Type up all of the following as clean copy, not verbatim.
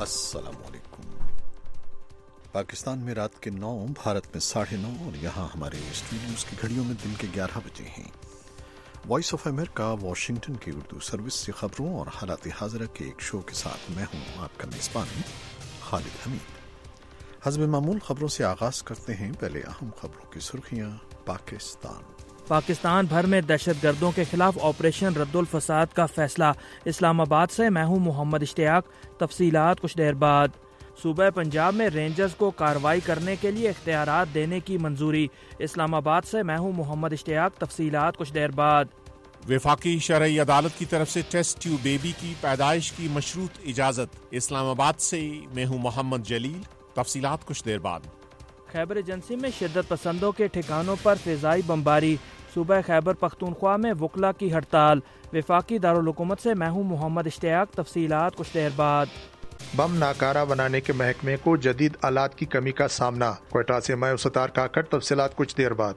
السلام علیکم۔ پاکستان میں رات کے 9، بھارت میں 9:30 اور یہاں ہمارے اسٹوڈیوز کی گھڑیوں میں دن کے 11 بجے ہیں۔ وائس آف امریکہ واشنگٹن کی اردو سروس سے خبروں اور حالات حاضرہ کے ایک شو کے ساتھ میں ہوں آپ کا میزبان خالد حمید۔ حسب معمول خبروں سے آغاز کرتے ہیں۔ پہلے اہم خبروں کی سرخیاں۔ پاکستان بھر میں دہشت گردوں کے خلاف آپریشن رد الفساد کا فیصلہ۔ اسلام آباد سے میں ہوں محمد اشتیاق۔ تفصیلات کچھ دیر بعد۔ صوبہ پنجاب میں رینجرز کو کارروائی کرنے کے لیے اختیارات دینے کی منظوری۔ اسلام آباد سے میں ہوں محمد اشتیاق۔ تفصیلات کچھ دیر بعد۔ وفاقی شرعی عدالت کی طرف سے ٹیسٹ ٹیوب بیبی کی پیدائش کی مشروط اجازت۔ اسلام آباد سے میں ہوں محمد جلیل۔ تفصیلات کچھ دیر بعد۔ خیبر ایجنسی میں شدت پسندوں کے ٹھکانوں پر فضائی بمباری۔ صوبہ خیبر پختونخوا میں وکلا کی ہڑتال۔ وفاقی دارالحکومت سے میں ہوں محمد اشتیاق۔ تفصیلات کچھ دیر بعد۔ بم ناکارہ بنانے کے محکمے کو جدید آلات کی کمی کا سامنا۔ کوئٹہ سے میں ستار کاکڑ۔ تفصیلات کچھ دیر بعد۔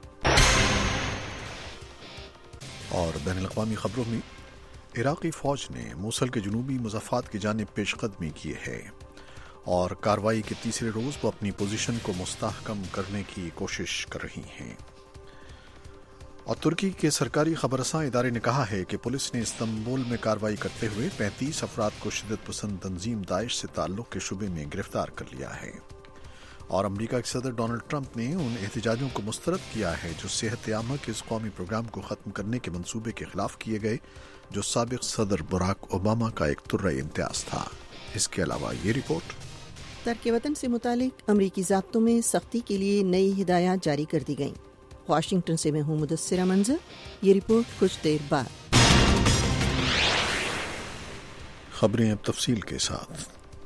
اور بین الاقوامی خبروں میں عراقی فوج نے موصل کے جنوبی مضافات کی جانب پیش قدمی کی ہے اور کارروائی کے تیسرے روز وہ اپنی پوزیشن کو مستحکم کرنے کی کوشش کر رہی ہیں۔ اور ترکی کے سرکاری خبررساں ادارے نے کہا ہے کہ پولیس نے استنبول میں کارروائی کرتے ہوئے 35 افراد کو شدت پسند تنظیم داعش سے تعلق کے شبے میں گرفتار کر لیا ہے۔ اور امریکہ کے صدر ڈونلڈ ٹرمپ نے ان احتجاجوں کو مسترد کیا ہے جو صحت عامہ کے اس قومی پروگرام کو ختم کرنے کے منصوبے کے خلاف کیے گئے، جو سابق صدر براک اوباما کا ایک ترہ امتیاز تھا۔ اس کے علاوہ یہ رپورٹ۔ ترک وطن سے متعلق امریکی ضابطوں میں سختی کے لیے نئی ہدایات جاری کر دی گئیں۔ واشنگٹن سے میں ہوں مدثرہ منظر۔ یہ رپورٹ کچھ دیر بعد۔ خبریں اب تفصیل کے ساتھ۔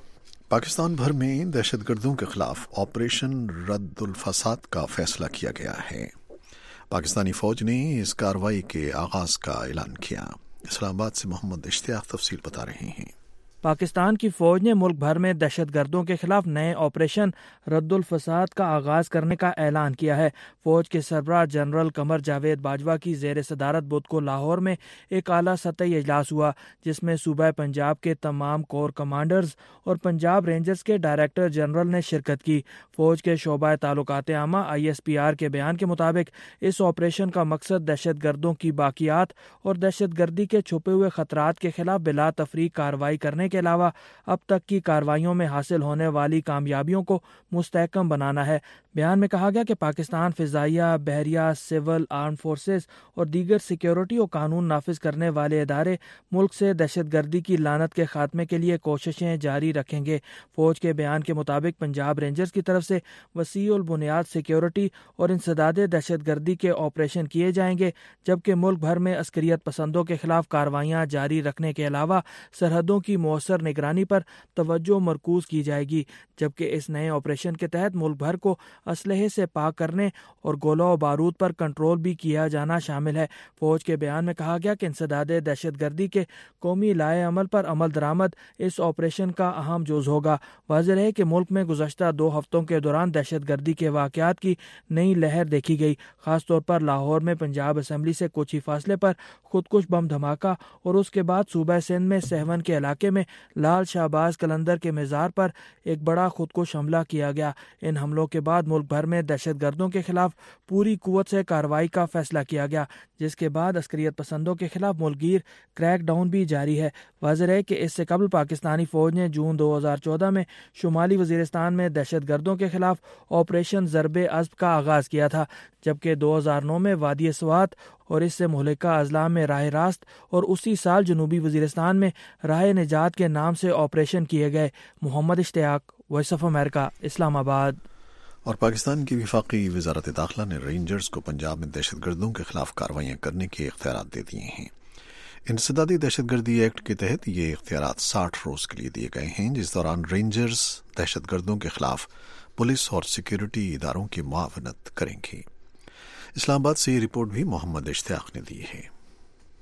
پاکستان بھر میں دہشت گردوں کے خلاف آپریشن رد الفساد کا فیصلہ کیا گیا ہے۔ پاکستانی فوج نے اس کارروائی کے آغاز کا اعلان کیا۔ اسلام آباد سے محمد اشتیاق تفصیل بتا رہے ہیں۔ پاکستان کی فوج نے ملک بھر میں دہشت گردوں کے خلاف نئے آپریشن رد الفساد کا آغاز کرنے کا اعلان کیا ہے۔ فوج کے سربراہ جنرل قمر جاوید باجوہ کی زیر صدارت بدھ کو لاہور میں ایک اعلیٰ سطحی اجلاس ہوا، جس میں صوبہ پنجاب کے تمام کور کمانڈرز اور پنجاب رینجرز کے ڈائریکٹر جنرل نے شرکت کی۔ فوج کے شعبہ تعلقات عامہ ISPR کے بیان کے مطابق اس آپریشن کا مقصد دہشت گردوں کی باقیات اور دہشت گردی کے چھپے ہوئے خطرات کے خلاف بلا تفریق کارروائی کرنے کے علاوہ اب تک کی کارروائیوں میں حاصل ہونے والی کامیابیوں کو مستحکم بنانا ہے۔ بیان میں کہا گیا کہ پاکستان فضائیہ، بحریہ، سول، آرم فورسز اور دیگر سیکیورٹی اور قانون نافذ کرنے والے ادارے ملک سے دہشت گردی کی لعنت کے خاتمے کے لیے کوششیں جاری رکھیں گے۔ فوج کے بیان کے مطابق پنجاب رینجرز کی طرف سے وسیع البنیاد سیکیورٹی اور انسداد دہشت گردی کے آپریشن کیے جائیں گے، جبکہ ملک بھر میں عسکریت پسندوں کے خلاف کارروائیاں جاری رکھنے کے علاوہ سرحدوں کی مؤثر نگرانی پر توجہ مرکوز کی جائے گی، جبکہ اس نئے آپریشن کے تحت ملک بھر کو اسلحے سے پاک کرنے اور گولہ و بارود پر کنٹرول بھی کیا جانا شامل ہے۔ فوج کے بیان میں کہا گیا کہ انسداد دہشت گردی کے قومی لائحہ عمل پر عمل درآمد اس آپریشن کا اہم جز ہوگا۔ واضح ہے کہ ملک میں گزشتہ 2 ہفتوں کے دوران دہشت گردی کے واقعات کی نئی لہر دیکھی گئی، خاص طور پر لاہور میں پنجاب اسمبلی سے کچھ ہی فاصلے پر خودکش بم دھماکہ اور اس کے بعد صوبہ سندھ میں سہون کے علاقے میں لال شہباز قلندر کے مزار پر ایک بڑا خودکش حملہ کیا گیا۔ ان حملوں کے بعد ملک بھر میں دہشت گردوں کے خلاف پوری قوت سے کارروائی کا فیصلہ کیا گیا، جس کے بعد عسکریت پسندوں کے خلاف ملک گیر کریک ڈاؤن بھی جاری ہے۔ واضح ہے کہ اس سے قبل پاکستانی فوج نے جون 2014 میں شمالی وزیرستان میں دہشت گردوں کے خلاف آپریشن ضرب عصب کا آغاز کیا تھا، جبکہ 2009 میں وادی سوات اور اس سے مہلکہ اضلاع میں راہ راست اور اسی سال جنوبی وزیرستان میں راہ نجات کے نام سے آپریشن کیے گئے۔ محمد اشتیاق، وائس آف امریکہ، اسلام آباد۔ اور پاکستان کی وفاقی وزارت داخلہ نے رینجرز کو پنجاب میں دہشت گردوں کے خلاف کارروائیاں کرنے کے اختیارات دے دیے ہیں۔ انسدادی دہشت گردی ایکٹ کے تحت یہ اختیارات 60 روز کے لیے دیے گئے ہیں، جس دوران رینجرز دہشت گردوں کے خلاف پولیس اور سیکیورٹی اداروں کی معاونت کریں گے۔ اسلام آباد سے یہ رپورٹ بھی محمد اشتیاق نے دی ہے۔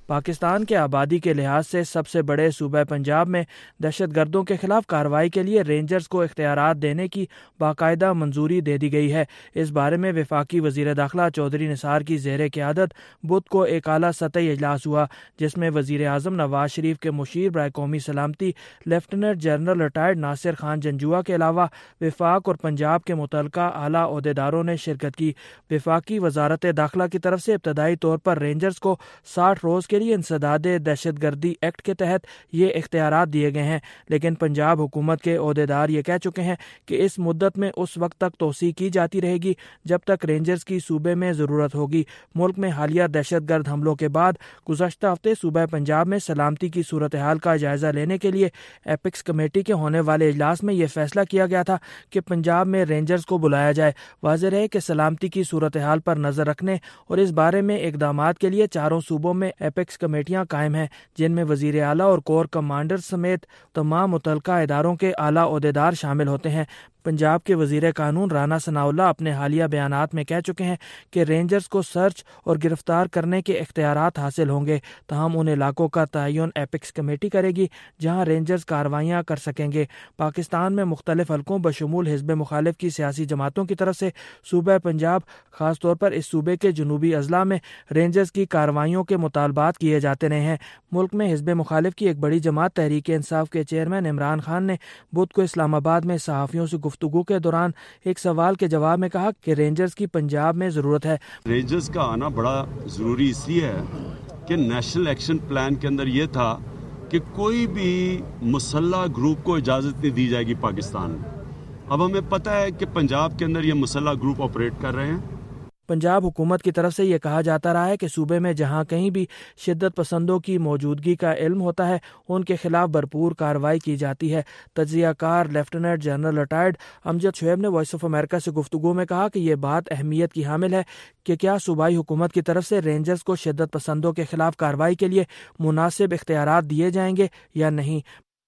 پاکستان کے آبادی کے لحاظ سے سب سے بڑے صوبہ پنجاب میں دہشت گردوں کے خلاف کارروائی کے لیے رینجرز کو اختیارات دینے کی باقاعدہ منظوری دے دی گئی ہے۔ اس بارے میں وفاقی وزیر داخلہ چودھری نثار کی زیر قیادت بدھ کو ایک اعلیٰ سطحی اجلاس ہوا، جس میں وزیر اعظم نواز شریف کے مشیر برائے قومی سلامتی lieutenant general retired Nasir Khan Janjua کے علاوہ وفاق اور پنجاب کے متعلقہ اعلیٰ عہدیداروں نے شرکت کی۔ وفاقی وزارت داخلہ کی طرف سے ابتدائی طور پر رینجرز کو 60 روز کے لیے انسداد دہشت گردی ایکٹ کے تحت یہ اختیارات دیے گئے ہیں، لیکن پنجاب حکومت کے عہدیدار یہ کہہ چکے ہیں کہ اس مدت میں اس وقت تک توسیع کی جاتی رہے گی جب تک رینجرز کی صوبے میں ضرورت ہوگی۔ ملک میں حالیہ دہشت گرد حملوں کے بعد گزشتہ ہفتے صوبہ پنجاب میں سلامتی کی صورتحال کا جائزہ لینے کے لیے ایپکس کمیٹی کے ہونے والے اجلاس میں یہ فیصلہ کیا گیا تھا کہ پنجاب میں رینجرز کو بلایا جائے۔ واضح ہے کہ سلامتی کی صورتحال پر نظر رکھنے اور اس بارے میں اقدامات کے لیے چاروں صوبوں میں ایپکس کمیٹیاں قائم ہیں، جن میں وزیر اعلیٰ اور کور کمانڈر سمیت تمام متعلقہ اداروں کے اعلیٰ عہدیدار شامل ہوتے ہیں۔ پنجاب کے وزیر قانون رانا ثناءاللہ اپنے حالیہ بیانات میں کہہ چکے ہیں کہ رینجرز کو سرچ اور گرفتار کرنے کے اختیارات حاصل ہوں گے، تاہم ان علاقوں کا تعین ایپکس کمیٹی کرے گی جہاں رینجرز کارروائیاں کر سکیں گے۔ پاکستان میں مختلف حلقوں بشمول حزب مخالف کی سیاسی جماعتوں کی طرف سے صوبہ پنجاب، خاص طور پر اس صوبے کے جنوبی اضلاع میں رینجرز کی کارروائیوں کے مطالبات کیے جاتے رہے ہیں۔ ملک میں حزب مخالف کی ایک بڑی جماعت تحریک انصاف کے چیئرمین عمران خان نے بدھ کو اسلام آباد میں صحافیوں سے گفتگو کے دوران ایک سوال کے جواب میں کہا کہ رینجرز کی پنجاب میں ضرورت ہے۔ رینجرز کا آنا بڑا ضروری اس لیے ہے کہ نیشنل ایکشن پلان کے اندر یہ تھا کہ کوئی بھی مسلح گروپ کو اجازت نہیں دی جائے گی پاکستان میں۔ اب ہمیں پتہ ہے کہ پنجاب کے اندر یہ مسلح گروپ آپریٹ کر رہے ہیں۔ پنجاب حکومت کی طرف سے یہ کہا جاتا رہا ہے کہ صوبے میں جہاں کہیں بھی شدت پسندوں کی موجودگی کا علم ہوتا ہے ان کے خلاف بھرپور کارروائی کی جاتی ہے۔ تجزیہ کار lieutenant general retired Amjad Shoaib نے وائس آف امریکہ سے گفتگو میں کہا کہ یہ بات اہمیت کی حامل ہے کہ کیا صوبائی حکومت کی طرف سے رینجرز کو شدت پسندوں کے خلاف کارروائی کے لیے مناسب اختیارات دیے جائیں گے یا نہیں۔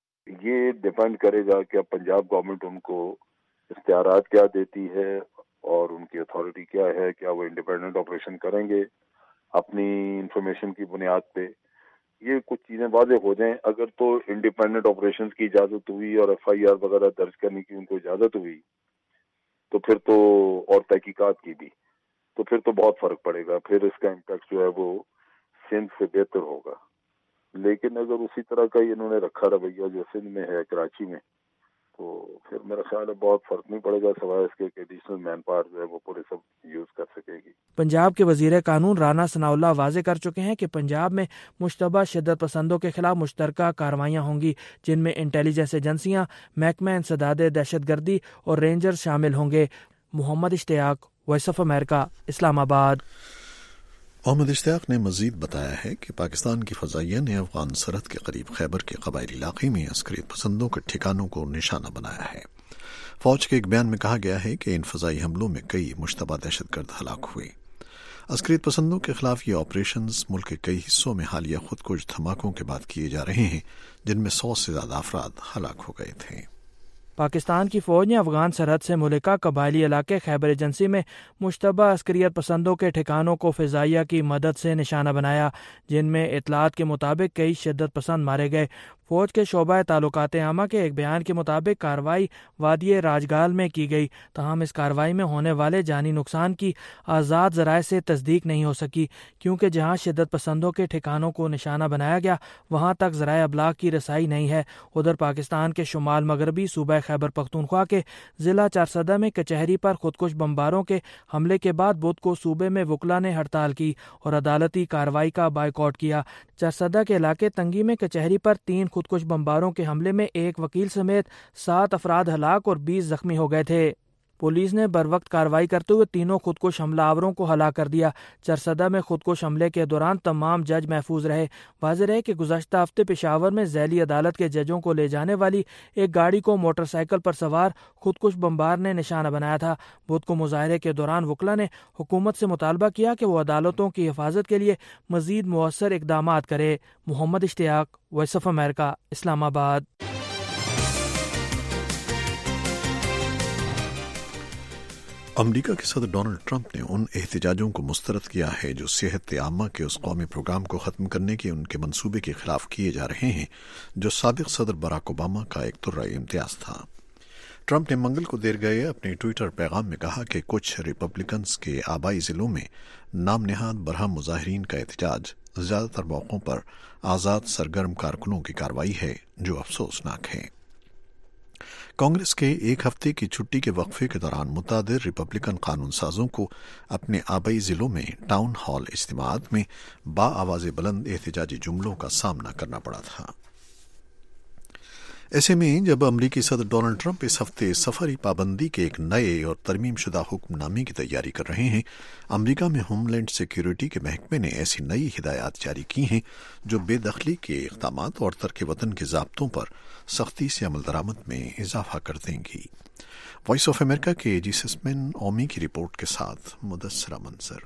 یہ ڈیپینڈ کرے گا کہ پنجاب گورنمنٹ ان کو اختیارات کیا دیتی ہے اور ان کی اتھارٹی کیا ہے، کیا وہ انڈیپینڈنٹ آپریشن کریں گے اپنی انفارمیشن کی بنیاد پہ۔ یہ کچھ چیزیں واضح ہو جائیں، اگر تو انڈیپینڈنٹ آپریشنز کی اجازت ہوئی اور ایف آئی آر وغیرہ درج کرنے کی ان کو اجازت ہوئی تو پھر تو، اور تحقیقات کی بھی، تو پھر تو بہت فرق پڑے گا، پھر اس کا امپیکٹ جو ہے وہ سندھ سے بہتر ہوگا۔ لیکن اگر اسی طرح کا انہوں نے رکھا رویہ جو سندھ میں ہے، کراچی میں، تو پھر میرا خیال ہے بہت فرق نہیں پڑے گا، سوائے اس کے کہ ایڈیشنل مین پاور جو ہے وہ پورے سب یوز کر سکے گی۔ پنجاب کے وزیر قانون رانا ثناءاللہ واضح کر چکے ہیں کہ پنجاب میں مشتبہ شدت پسندوں کے خلاف مشترکہ کارروائیاں ہوں گی، جن میں انٹیلیجنس ایجنسیاں، محکمہ انسداد دہشت گردی اور رینجر شامل ہوں گے۔ محمد اشتیاق، وائس آف امریکہ، اسلام آباد۔ محمد اشتیاق نے مزید بتایا ہے کہ پاکستان کی فضائیہ نے افغان سرحد کے قریب خیبر کے قبائلی علاقے میں عسکریت پسندوں کے ٹھکانوں کو نشانہ بنایا ہے۔ فوج کے ایک بیان میں کہا گیا ہے کہ ان فضائی حملوں میں کئی مشتبہ دہشت گرد ہلاک ہوئے۔ عسکریت پسندوں کے خلاف یہ آپریشنز ملک کے کئی حصوں میں حالیہ خود کش دھماکوں کے بعد کیے جا رہے ہیں، جن میں 100 سے زیادہ افراد ہلاک ہو گئے تھے۔ پاکستان کی فوج نے افغان سرحد سے ملکہ قبائلی علاقے خیبر ایجنسی میں مشتبہ عسکریت پسندوں کے ٹھکانوں کو فضائیہ کی مدد سے نشانہ بنایا، جن میں اطلاعات کے مطابق کئی شدت پسند مارے گئے۔ فوج کے شعبہ تعلقات عامہ کے ایک بیان کے مطابق کارروائی وادی راجگال میں کی گئی، تاہم اس کارروائی میں ہونے والے جانی نقصان کی آزاد ذرائع سے تصدیق نہیں ہو سکی، کیونکہ جہاں شدت پسندوں کے ٹھکانوں کو نشانہ بنایا گیا وہاں تک ذرائع ابلاغ کی رسائی نہیں ہے۔ ادھر پاکستان کے شمال مغربی صوبہ خیبر پختونخوا کے ضلع چارسدہ میں کچہری پر خودکش بمباروں کے حملے کے بعد بدھ کو صوبے میں وکلاء نے ہڑتال کی اور عدالتی کارروائی کا بائیکاٹ کیا۔ چارسدہ کے علاقے تنگی میں کچہری پر 3 خودکش بمباروں کے حملے میں ایک وکیل سمیت 7 افراد ہلاک اور 20 زخمی ہو گئے تھے۔ پولیس نے بروقت کارروائی کرتے ہوئے تینوں خودکش حملہ آوروں کو ہلاک کر دیا۔ چرسدہ میں خودکش حملے کے دوران تمام جج محفوظ رہے۔ واضح رہے کہ گزشتہ ہفتے پشاور میں ذیلی عدالت کے ججوں کو لے جانے والی ایک گاڑی کو موٹر سائیکل پر سوار خودکش بمبار نے نشانہ بنایا تھا۔ بدھ کو مظاہرے کے دوران وکلاء نے حکومت سے مطالبہ کیا کہ وہ عدالتوں کی حفاظت کے لیے مزید مؤثر اقدامات کرے۔ محمد اشتیاق، وائس آف امریکہ، اسلام آباد۔ امریکہ کے صدر ڈونلڈ ٹرمپ نے ان احتجاجوں کو مسترد کیا ہے جو صحت عامہ کے اس قومی پروگرام کو ختم کرنے کے ان کے منصوبے کے خلاف کیے جا رہے ہیں جو سابق صدر براک اوباما کا ایک طرح امتیاز تھا۔ ٹرمپ نے منگل کو دیر گئے اپنے ٹویٹر پیغام میں کہا کہ کچھ ریپبلکنز کے آبائی ضلعوں میں نام نہاد برہم مظاہرین کا احتجاج زیادہ تر موقعوں پر آزاد سرگرم کارکنوں کی کارروائی ہے جو افسوسناک ہے۔ کانگریس کے ایک ہفتے کی چھٹی کے وقفے کے دوران متعدد ریپبلکن قانون سازوں کو اپنے آبائی ضلعوں میں ٹاؤن ہال اجتماعات میں آواز بلند احتجاجی جملوں کا سامنا کرنا پڑا تھا۔ ایسے میں جب امریکی صدر ڈونلڈ ٹرمپ اس ہفتے سفری پابندی کے ایک نئے اور ترمیم شدہ حکم نامے کی تیاری کر رہے ہیں، امریکہ میں ہوم لینڈ سیکیورٹی کے محکمے نے ایسی نئی ہدایات جاری کی ہیں جو بے دخلی کے اقدامات اور ترک وطن کے ضابطوں پر سختی سے عمل درآمد میں اضافہ کر دیں گی۔ وائس آف امریکہ کے جیسسمن اومی کی رپورٹ کے ساتھ مدثرہ منظر۔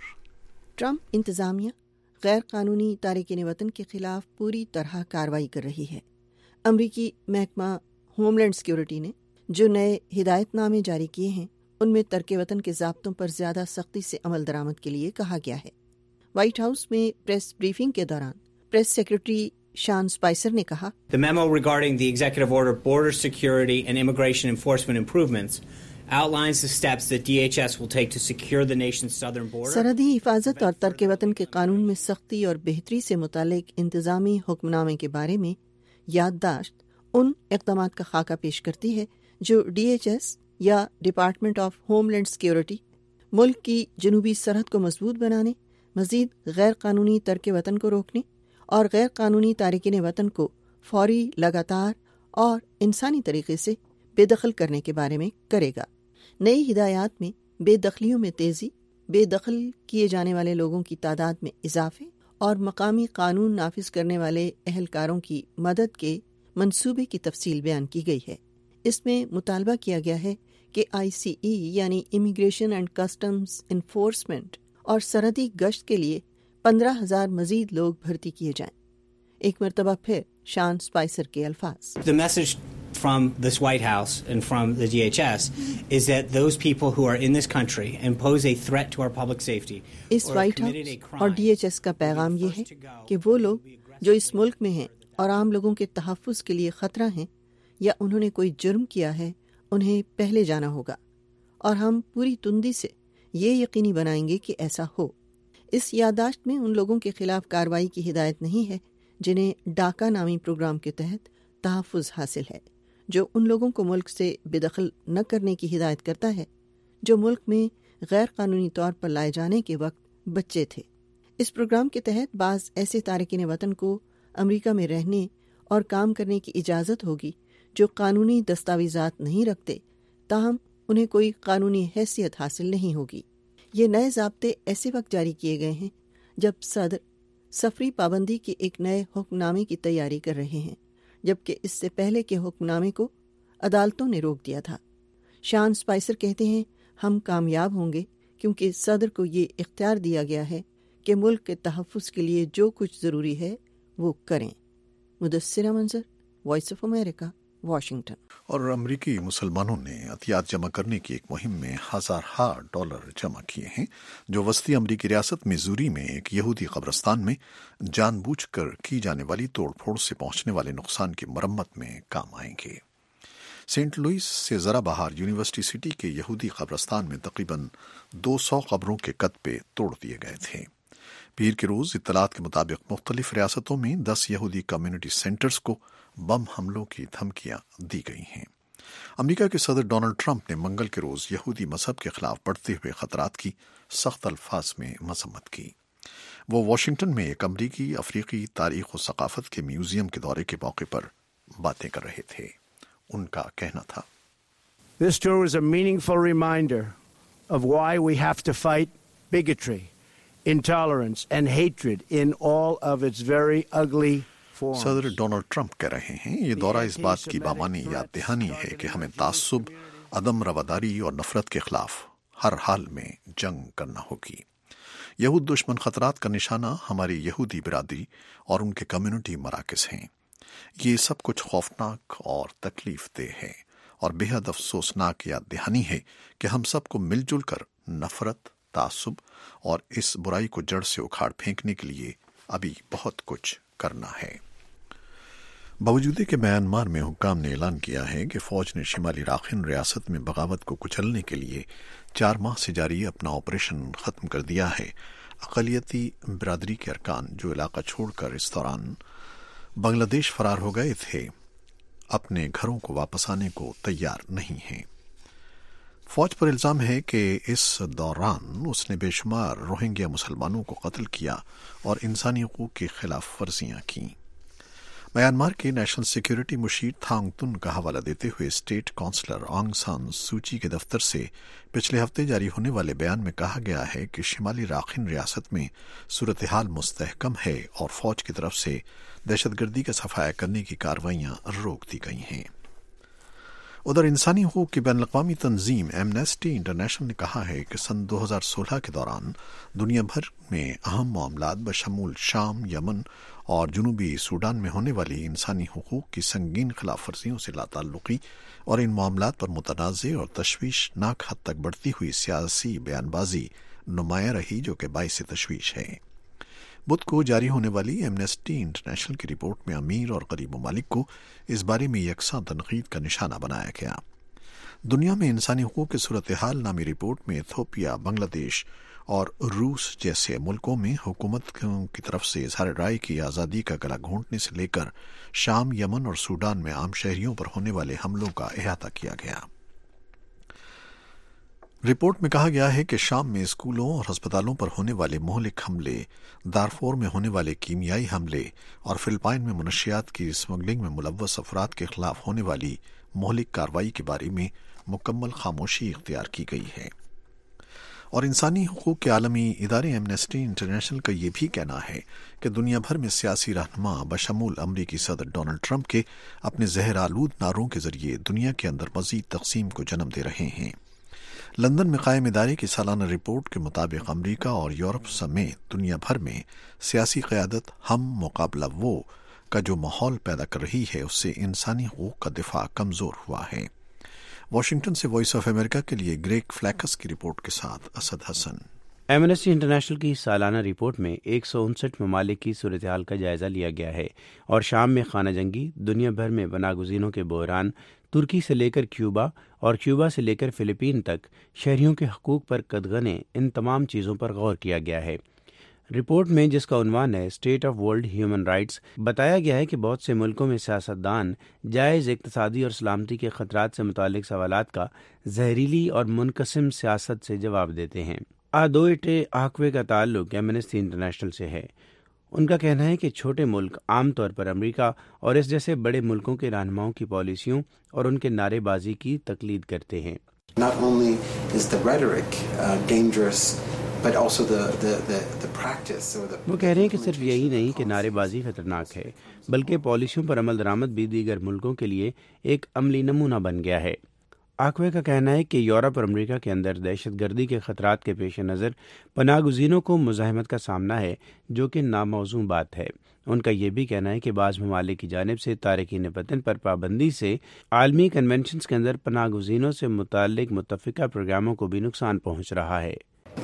ٹرمپ انتظامیہ غیر قانونی تارکین وطن کے خلاف پوری طرح کارروائی کر رہی ہے۔ امریکی محکمہ ہوم لینڈ سیکیورٹی نے جو نئے ہدایت نامے جاری کیے ہیں ان میں ترک وطن کے ضابطوں پر زیادہ سختی سے عمل درآمد کے لیے کہا گیا ہے۔ وائٹ ہاؤس میں پریس بریفنگ کے دوران پریس سیکرٹری شان اسپائسر نے کہا، The memo regarding the executive order border security and immigration enforcement improvements outlines the steps that DHS will take to secure the nation's southern border. سرحدی حفاظت اور ترک وطن کے قانون میں سختی اور بہتری سے متعلق انتظامی حکم نامے کے بارے میں یادداشت ان اقدامات کا خاکہ پیش کرتی ہے جو DHS یا department of homeland security ملک کی جنوبی سرحد کو مضبوط بنانے، مزید غیر قانونی ترک وطن کو روکنے اور غیر قانونی تارکین وطن کو فوری، لگاتار اور انسانی طریقے سے بے دخل کرنے کے بارے میں کرے گا۔ نئی ہدایات میں بے دخلیوں میں تیزی، بے دخل کیے جانے والے لوگوں کی تعداد میں اضافے اور مقامی قانون نافذ کرنے والے اہلکاروں کی مدد کے منصوبے کی تفصیل بیان کی گئی ہے۔ اس میں مطالبہ کیا گیا ہے کہ ICE یعنی امیگریشن اینڈ کسٹمز انفورسمنٹ اور سرحدی گشت کے لیے 15,000 مزید لوگ بھرتی کیے جائیں۔ ایک مرتبہ پھر شان اسپائسر کے الفاظ، The message from this White House and from the DHS is that those people who are in this country and pose a threat to our public safety اس وائٹ ہاؤس اور DHS کا پیغام یہ ہے کہ وہ لوگ جو اس ملک میں ہیں اور عام لوگوں کے تحفظ کے لیے خطرہ ہیں یا انہوں نے کوئی جرم کیا ہے، انہیں پہلے جانا ہوگا، اور ہم پوری تندی سے یہ یقینی بنائیں گے کہ ایسا ہو۔ اس یادداشت میں ان لوگوں کے خلاف کارروائی کی ہدایت نہیں ہے جنہیں ڈاکا نامی پروگرام کے تحت تحفظ حاصل ہے، جو ان لوگوں کو ملک سے بے دخل نہ کرنے کی ہدایت کرتا ہے جو ملک میں غیر قانونی طور پر لائے جانے کے وقت بچے تھے۔ اس پروگرام کے تحت بعض ایسے تارکین وطن کو امریکہ میں رہنے اور کام کرنے کی اجازت ہوگی جو قانونی دستاویزات نہیں رکھتے، تاہم انہیں کوئی قانونی حیثیت حاصل نہیں ہوگی۔ یہ نئے ضابطے ایسے وقت جاری کیے گئے ہیں جب صدر سفری پابندی کے ایک نئے حکم نامے کی تیاری کر رہے ہیں، جبکہ اس سے پہلے کے حکم نامے کو عدالتوں نے روک دیا تھا۔ شان اسپائسر کہتے ہیں، ہم کامیاب ہوں گے کیونکہ صدر کو یہ اختیار دیا گیا ہے کہ ملک کے تحفظ کے لیے جو کچھ ضروری ہے وہ کریں۔ مدثرہ Manzar, voice of America, Washington. اور امریکی مسلمانوں نے عطیات جمع کرنے کی ایک مہم میں ہزارہا ڈالر جمع کیے ہیں جو وسطی امریکی ریاست میزوری میں ایک یہودی قبرستان میں جان بوجھ کر کی جانے والی توڑ پھوڑ سے پہنچنے والے نقصان کی مرمت میں کام آئیں گے۔ سینٹ لوئس سے ذرا باہر یونیورسٹی سٹی کے یہودی قبرستان میں تقریباً 200 قبروں کے کتبے توڑ دیے گئے تھے۔ پیر کے روز اطلاعات کے مطابق مختلف ریاستوں میں 10 یہودی کمیونٹی سینٹرز کو بم حملوں کی دھمکیاں دی گئی ہیں۔ امریکہ کے صدر ڈونلڈ ٹرمپ نے منگل کے روز یہودی مذہب کے خلاف بڑھتے ہوئے خطرات کی سخت الفاظ میں مذمت کی۔ وہ واشنگٹن میں ایک امریکی افریقی تاریخ و ثقافت کے میوزیم کے دورے کے موقع پر باتیں کر رہے تھے۔ ان کا کہنا تھا، This tour was a meaningful reminder of why we have to fight bigotry, intolerance and hatred in all of its very ugly forms. صدر ڈونلڈ ٹرمپ کہہ رہے ہیں، یہ دورہ اس بات کی بامانی یاد دہانی ہے کہ ہمیں تعصب، عدم رواداری اور نفرت کے خلاف ہر حال میں جنگ کرنا ہوگی۔ یہود دشمن خطرات کا نشانہ ہماری یہودی برادری اور ان کے کمیونٹی مراکز ہیں۔ یہ سب کچھ خوفناک اور تکلیف دہ ہے اور بے حد افسوسناک یاد دہانی ہے کہ ہم سب کو مل جل کر نفرت، تعصب اور اس برائی کو جڑ سے اکھاڑ پھینکنے کے لیے ابھی بہت کچھ کرنا ہے۔ باوجود کہ میانمار میں حکام نے اعلان کیا ہے کہ فوج نے شمالی راکھین ریاست میں بغاوت کو کچلنے کے لیے 4 ماہ سے جاری اپنا آپریشن ختم کر دیا ہے، اقلیتی برادری کے ارکان جو علاقہ چھوڑ کر اس دوران بنگلہ دیش فرار ہو گئے تھے اپنے گھروں کو واپس آنے کو تیار نہیں ہیں۔ فوج پر الزام ہے کہ اس دوران اس نے بے شمار روہنگیا مسلمانوں کو قتل کیا اور انسانی حقوق کی خلاف ورزیاں کیں۔ میانمار کے نیشنل سیکیورٹی مشیر تھانگ تن کا حوالہ دیتے ہوئے اسٹیٹ کونسلر آنگ سان سوچی کے دفتر سے پچھلے ہفتے جاری ہونے والے بیان میں کہا گیا ہے کہ شمالی راکھین ریاست میں صورتحال مستحکم ہے اور فوج کی طرف سے دہشت گردی کا صفایا کرنے کی کارروائیاں روک دی گئی ہیں۔ ادھر انسانی حقوق کی بین الاقوامی تنظیم ایمنسٹی انٹرنیشنل نے کہا ہے کہ سن 2016 کے دوران دنیا بھر میں اہم معاملات بشمول شام، یمن اور جنوبی سوڈان میں ہونے والی انسانی حقوق کی سنگین خلاف ورزیوں سے لاتعلقی اور ان معاملات پر متنازع اور تشویشناک حد تک بڑھتی ہوئی سیاسی بیان بازی نمایاں رہی، جو کہ باعث تشویش ہے۔ بدھ کو جاری ہونے والی ایمنسٹی انٹرنیشنل کی رپورٹ میں امیر اور غریب ممالک کو اس بارے میں یکساں تنقید کا نشانہ بنایا گیا۔ دنیا میں انسانی حقوق کی صورتحال نامی رپورٹ میں ایتھوپیا، بنگلہ دیش اور روس جیسے ملکوں میں حکومت کی طرف سے اظہار رائے کی آزادی کا گلا گھونٹنے سے لے کر شام، یمن اور سوڈان میں عام شہریوں پر ہونے والے حملوں کا احاطہ کیا گیا۔ رپورٹ میں کہا گیا ہے کہ شام میں اسکولوں اور ہسپتالوں پر ہونے والے مہلک حملے، دارفور میں ہونے والے کیمیائی حملے اور فلپائن میں منشیات کی اسمگلنگ میں ملوث افراد کے خلاف ہونے والی مہلک کارروائی کے بارے میں مکمل خاموشی اختیار کی گئی ہے۔ اور انسانی حقوق کے عالمی ادارے ایمنسٹی انٹرنیشنل کا یہ بھی کہنا ہے کہ دنیا بھر میں سیاسی رہنما بشمول امریکی صدر ڈونلڈ ٹرمپ کے اپنے زہر آلود نعروں کے ذریعے دنیا کے اندر مزید تقسیم کو جنم دے رہے ہیں۔ لندن میں قائم ادارے کی سالانہ رپورٹ کے مطابق امریکہ اور یورپ سمیت دنیا بھر میں سیاسی قیادت ہم مقابلہ وہ کا جو ماحول پیدا کر رہی ہے، اس سے انسانی حقوق کا دفاع کمزور ہوا ہے۔ واشنگٹن سے وائس آف امریکہ کے لیے گریگ فلیکس کی رپورٹ کے ساتھ اسد حسن۔ ایمنسٹی انٹرنیشنل کی سالانہ رپورٹ میں 159 ممالک کی صورتحال کا جائزہ لیا گیا ہے اور شام میں خانہ جنگی، دنیا بھر میں پناہ گزینوں کے بحران، ترکی سے لے کر کیوبا اور کیوبا سے لے کر فلپین تک شہریوں کے حقوق پر قدغنیں، ان تمام چیزوں پر غور کیا گیا ہے۔ رپورٹ میں، جس کا عنوان ہے state of world human rights, بتایا گیا ہے کہ بہت سے ملکوں میں سیاستدان جائز اقتصادی اور سلامتی کے خطرات سے متعلق سوالات کا زہریلی اور منقسم سیاست سے جواب دیتے ہیں۔ آدوئٹے آکوے کا تعلق ایمنسٹی انٹرنیشنل سے ہے۔ ان کا کہنا ہے کہ چھوٹے ملک عام طور پر امریکہ اور اس جیسے بڑے ملکوں کے رہنماؤں کی پالیسیوں اور ان کے نعرے بازی کی تقلید کرتے ہیں۔ Not only is the rhetoric dangerous, but also the practice or the وہ کہہ رہے ہیں کہ صرف یہی نہیں کہ نعرے بازی خطرناک ہے، بلکہ پالیسیوں پر عمل درآمد بھی دیگر ملکوں کے لیے ایک عملی نمونہ بن گیا ہے۔ آکوے کا کہنا ہے کہ یورپ اور امریکہ کے اندر دہشت گردی کے خطرات کے پیش نظر پناہ گزینوں کو مزاحمت کا سامنا ہے، جو کہ ناموزوں بات ہے۔ ان کا یہ بھی کہنا ہے کہ بعض ممالک کی جانب سے تارکین وطن پر پابندی سے عالمی کنونشنز کے اندر پناہ گزینوں سے متعلق متفقہ پروگراموں کو بھی نقصان پہنچ رہا ہے۔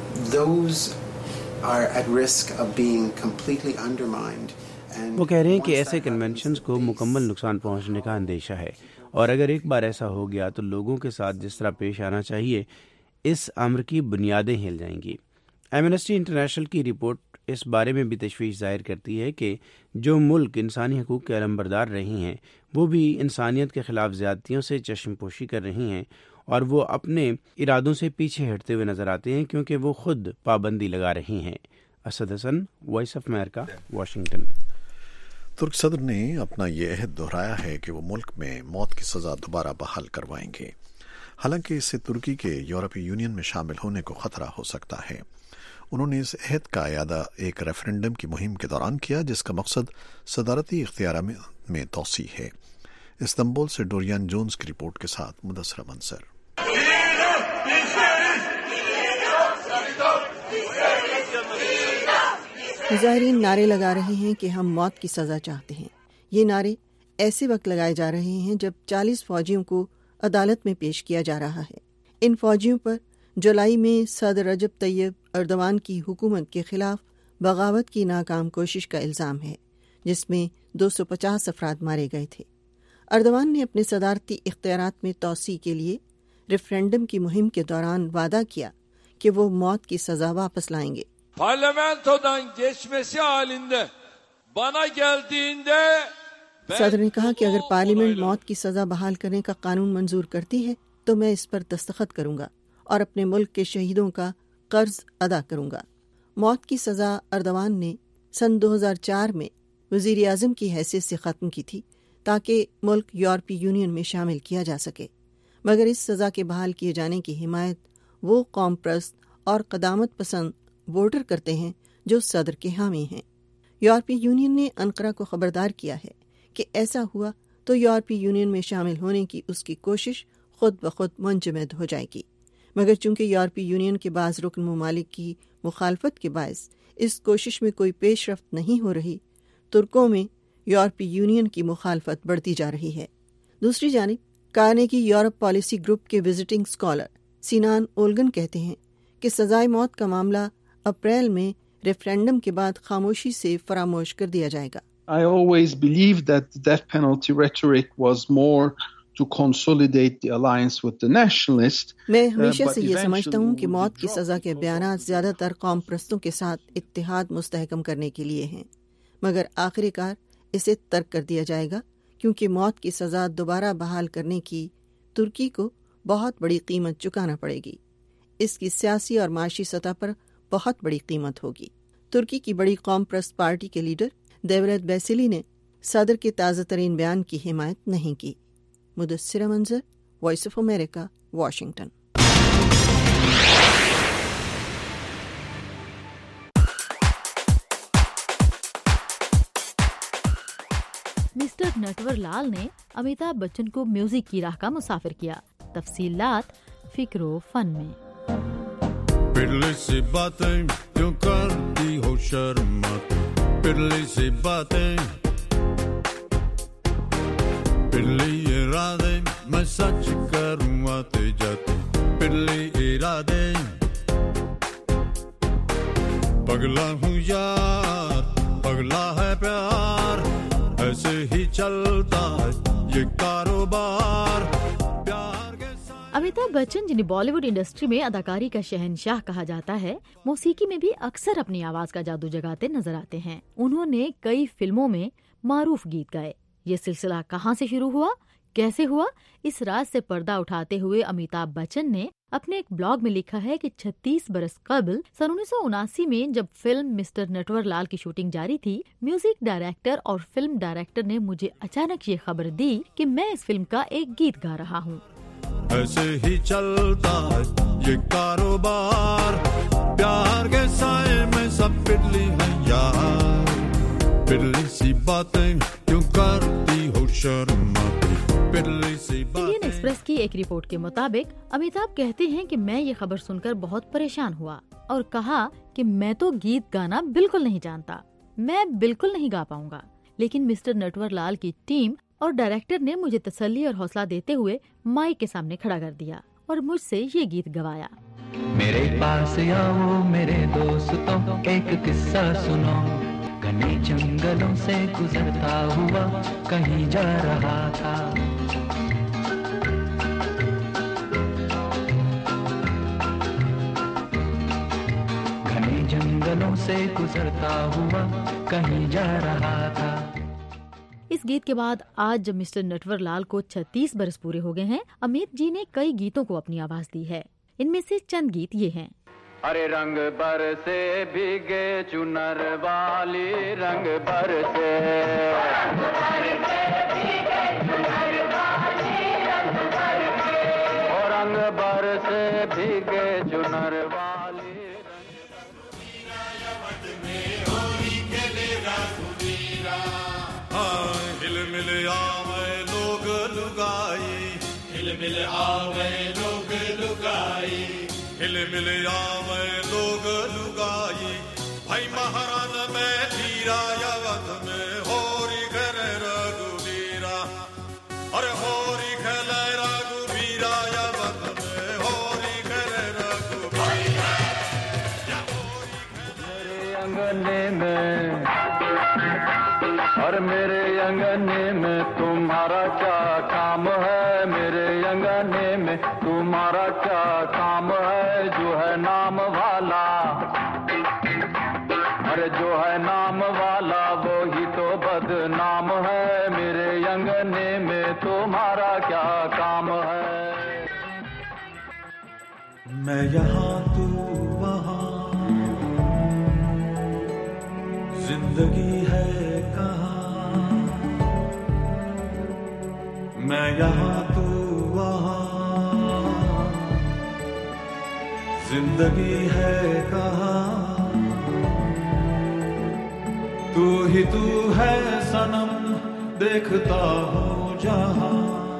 those are at risk of being completely undermined. وہ کہہ رہے ہیں کہ ایسے کنونشنز کو مکمل نقصان پہنچنے کا اندیشہ ہے، اور اگر ایک بار ایسا ہو گیا تو لوگوں کے ساتھ جس طرح پیش آنا چاہیے، اس امر کی بنیادیں ہل جائیں گی۔ ایمنسٹی انٹرنیشنل کی رپورٹ اس بارے میں بھی تشویش ظاہر کرتی ہے کہ جو ملک انسانی حقوق کے علمبردار رہے ہیں، وہ بھی انسانیت کے خلاف زیادتیوں سے چشم پوشی کر رہے ہیں، اور وہ اپنے ارادوں سے پیچھے ہٹتے ہوئے نظر آتے ہیں کیونکہ وہ خود پابندی لگا رہے ہیں۔ Asad Hasan, voice of America, Washington. ترک صدر نے اپنا یہ عہد دہرایا ہے کہ وہ ملک میں موت کی سزا دوبارہ بحال کروائیں گے، حالانکہ اس سے ترکی کے یورپی یونین میں شامل ہونے کو خطرہ ہو سکتا ہے۔ انہوں نے اس عہد کا اعادہ ایک ریفرنڈم کی مہم کے دوران کیا، جس کا مقصد صدارتی اختیارات میں توسیع ہے۔ استنبول سے ڈوریان جونز کی رپورٹ کے ساتھ مدثر منصر۔ مظاہرین نعرے لگا رہے ہیں کہ ہم موت کی سزا چاہتے ہیں۔ یہ نعرے ایسے وقت لگائے جا رہے ہیں جب 40 فوجیوں کو عدالت میں پیش کیا جا رہا ہے۔ ان فوجیوں پر جولائی میں صدر رجب طیب اردوان کی حکومت کے خلاف بغاوت کی ناکام کوشش کا الزام ہے، جس میں 250 افراد مارے گئے تھے۔ اردوان نے اپنے صدارتی اختیارات میں توسیع کے لیے ریفرینڈم کی مہم کے دوران وعدہ کیا کہ وہ موت کی سزا واپس لائیں گے۔ صدر نے کہا کہ اگر پارلیمنٹ موت کی سزا بحال کرنے کا قانون منظور کرتی ہے تو میں اس پر دستخط کروں گا اور اپنے ملک کے شہیدوں کا قرض ادا کروں گا۔ موت کی سزا اردوان نے سن 2004 میں وزیر اعظم کی حیثیت سے ختم کی تھی تاکہ ملک یورپی یونین میں شامل کیا جا سکے، مگر اس سزا کے بحال کیے جانے کی حمایت وہ قوم پرست اور قدامت پسند ووٹر کرتے ہیں جو صدر کے حامی ہیں۔ یورپی یونین نے انقرہ کو خبردار کیا ہے کہ ایسا ہوا تو یورپی یونین میں شامل ہونے کی اس کی کوشش خود بخود منجمد ہو جائے گی، مگر چونکہ یورپی یونین کے بعض رکن ممالک کی مخالفت کے باعث اس کوشش میں کوئی پیش رفت نہیں ہو رہی، ترکوں میں یورپی یونین کی مخالفت بڑھتی جا رہی ہے۔ دوسری جانب کارنیگی یورپ پالیسی گروپ کے وزٹنگ اسکالر سینان اولگن کہتے ہیں کہ سزائے موت کا معاملہ اپریل میں ریفرینڈم کے بعد خاموشی سے فراموش کر دیا جائے گا۔ I always believed that the death penalty rhetoric was more to consolidate the alliance with the nationalists. میں ہمیشہ سے یہ سمجھتا ہوں کہ موت کی سزا کے بیانات زیادہ تر قوم پرستوں کے ساتھ اتحاد مستحکم کرنے کے لیے ہیں، مگر آخر کار اسے ترک کر دیا جائے گا کیونکہ موت کی سزا دوبارہ بحال کرنے کی ترکی کو بہت بڑی قیمت چکانا پڑے گی۔ اس کی سیاسی اور معاشی سطح پر بہت بڑی قیمت ہوگی۔ ترکی کی بڑی قوم پرست پارٹی کے لیڈر دیولت بیسیلی نے صدر کے تازہ ترین بیان کی حمایت نہیں کی۔ Mudassira Manzar, voice of America, Washington. Mister Natwar Lal نے امیتابھ بچن کو میوزک کی راہ کا مسافر کیا۔ تفصیلات فکر و فن میں۔ پرلی سی باتیں کیوں کرتی ہو شرمت، پرلی سی باتیں، پرلی ارادے میں سچ کروں آتے جاتے، پرلی ارادے، پگلا ہوں یار، پگلا ہے پیار، ایسے ہی چلتا ہے یہ کاروبار۔ امیتابھ بچن، جنہیں بالی ووڈ انڈسٹری میں اداکاری کا شہنشاہ کہا جاتا ہے، موسیقی میں بھی اکثر اپنی آواز کا جادو جگاتے نظر آتے ہیں۔ انہوں نے کئی فلموں میں معروف گیت گائے۔ یہ سلسلہ کہاں سے شروع ہوا، کیسے ہوا، اس راز سے پردہ اٹھاتے ہوئے امیتابھ بچن نے اپنے ایک بلاگ میں لکھا ہے کہ 36 برس قبل سن 1979 میں جب فلم مسٹر نٹور لال کی شوٹنگ جاری تھی، میوزک ڈائریکٹر اور فلم ڈائریکٹر نے مجھے اچانک یہ خبر دی کہ میں اس فلم کا ایک گیت گا رہا ہوں۔ ایسے ہی چلتا ہے یہ کاروبار، پیار کے سائے میں سب پرلی ہیں یار، پرلی سی باتیں کیوں کرتی ہو شرماتی، پرلی سی باتیں۔ انڈین ایکسپریس کی ایک رپورٹ کے مطابق امیتابھ کہتے ہیں کہ میں یہ خبر سن کر بہت پریشان ہوا اور کہا کہ میں تو گیت گانا بالکل نہیں جانتا، میں بالکل نہیں گا پاؤں گا، لیکن مسٹر نٹور لال کی ٹیم اور ڈائریکٹر نے مجھے تسلی اور حوصلہ دیتے ہوئے مائک کے سامنے کھڑا کر دیا اور مجھ سے یہ گیت گوایا۔ میرے پاس آؤ میرے دوستوں، ایک قصہ سنو، گھنے جنگلوں سے گزرتا ہوا کہیں جا رہا تھا، گھنے جنگلوں سے گزرتا ہوا کہیں جا رہا تھا۔ اس گیت کے بعد آج جب مسٹر نٹور لال کو 36 برس پورے ہو گئے ہیں، امیت جی نے کئی گیتوں کو اپنی آواز دی ہے۔ ان میں سے چند گیت یہ ہیں۔ ارے رنگ برسے بھیگے چنر والی، رنگ برسے، اور رنگ برسے بھیگے چنر والی۔ ہل مل آوے لوگ لگائی، ہل مل آوے لوگ لگائی، ہل مل آوے لوگ لگائی، بھائی مہاران میں دھیرا یوت میں ہوری گھر رگھویرا، اور ہوری کھلے رگھویرا۔ तुम्हारा क्या काम है मेरे अंगने में, तुम्हारा क्या काम है जो है नाम वाला, अरे जो है नाम वाला वो ही तो बदनाम है, मेरे अंगने में तुम्हारा क्या काम है। मैं यहाँ तू वहाँ, जिंदगी है कहाँ, मैं यहाँ तू वहाँ, जिंदगी है कहाँ, तू ही तू है सनम देखता हूँ जहाँ,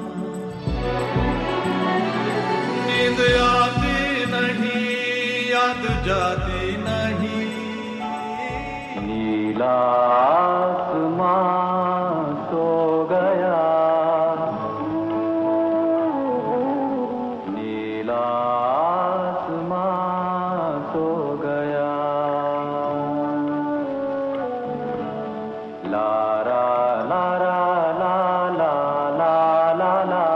नींद आती नहीं याद जाती नहीं, नीला आसमां सो गया, नीला आसमां सो गया, ला रा ला रा ला ला ला ला ला,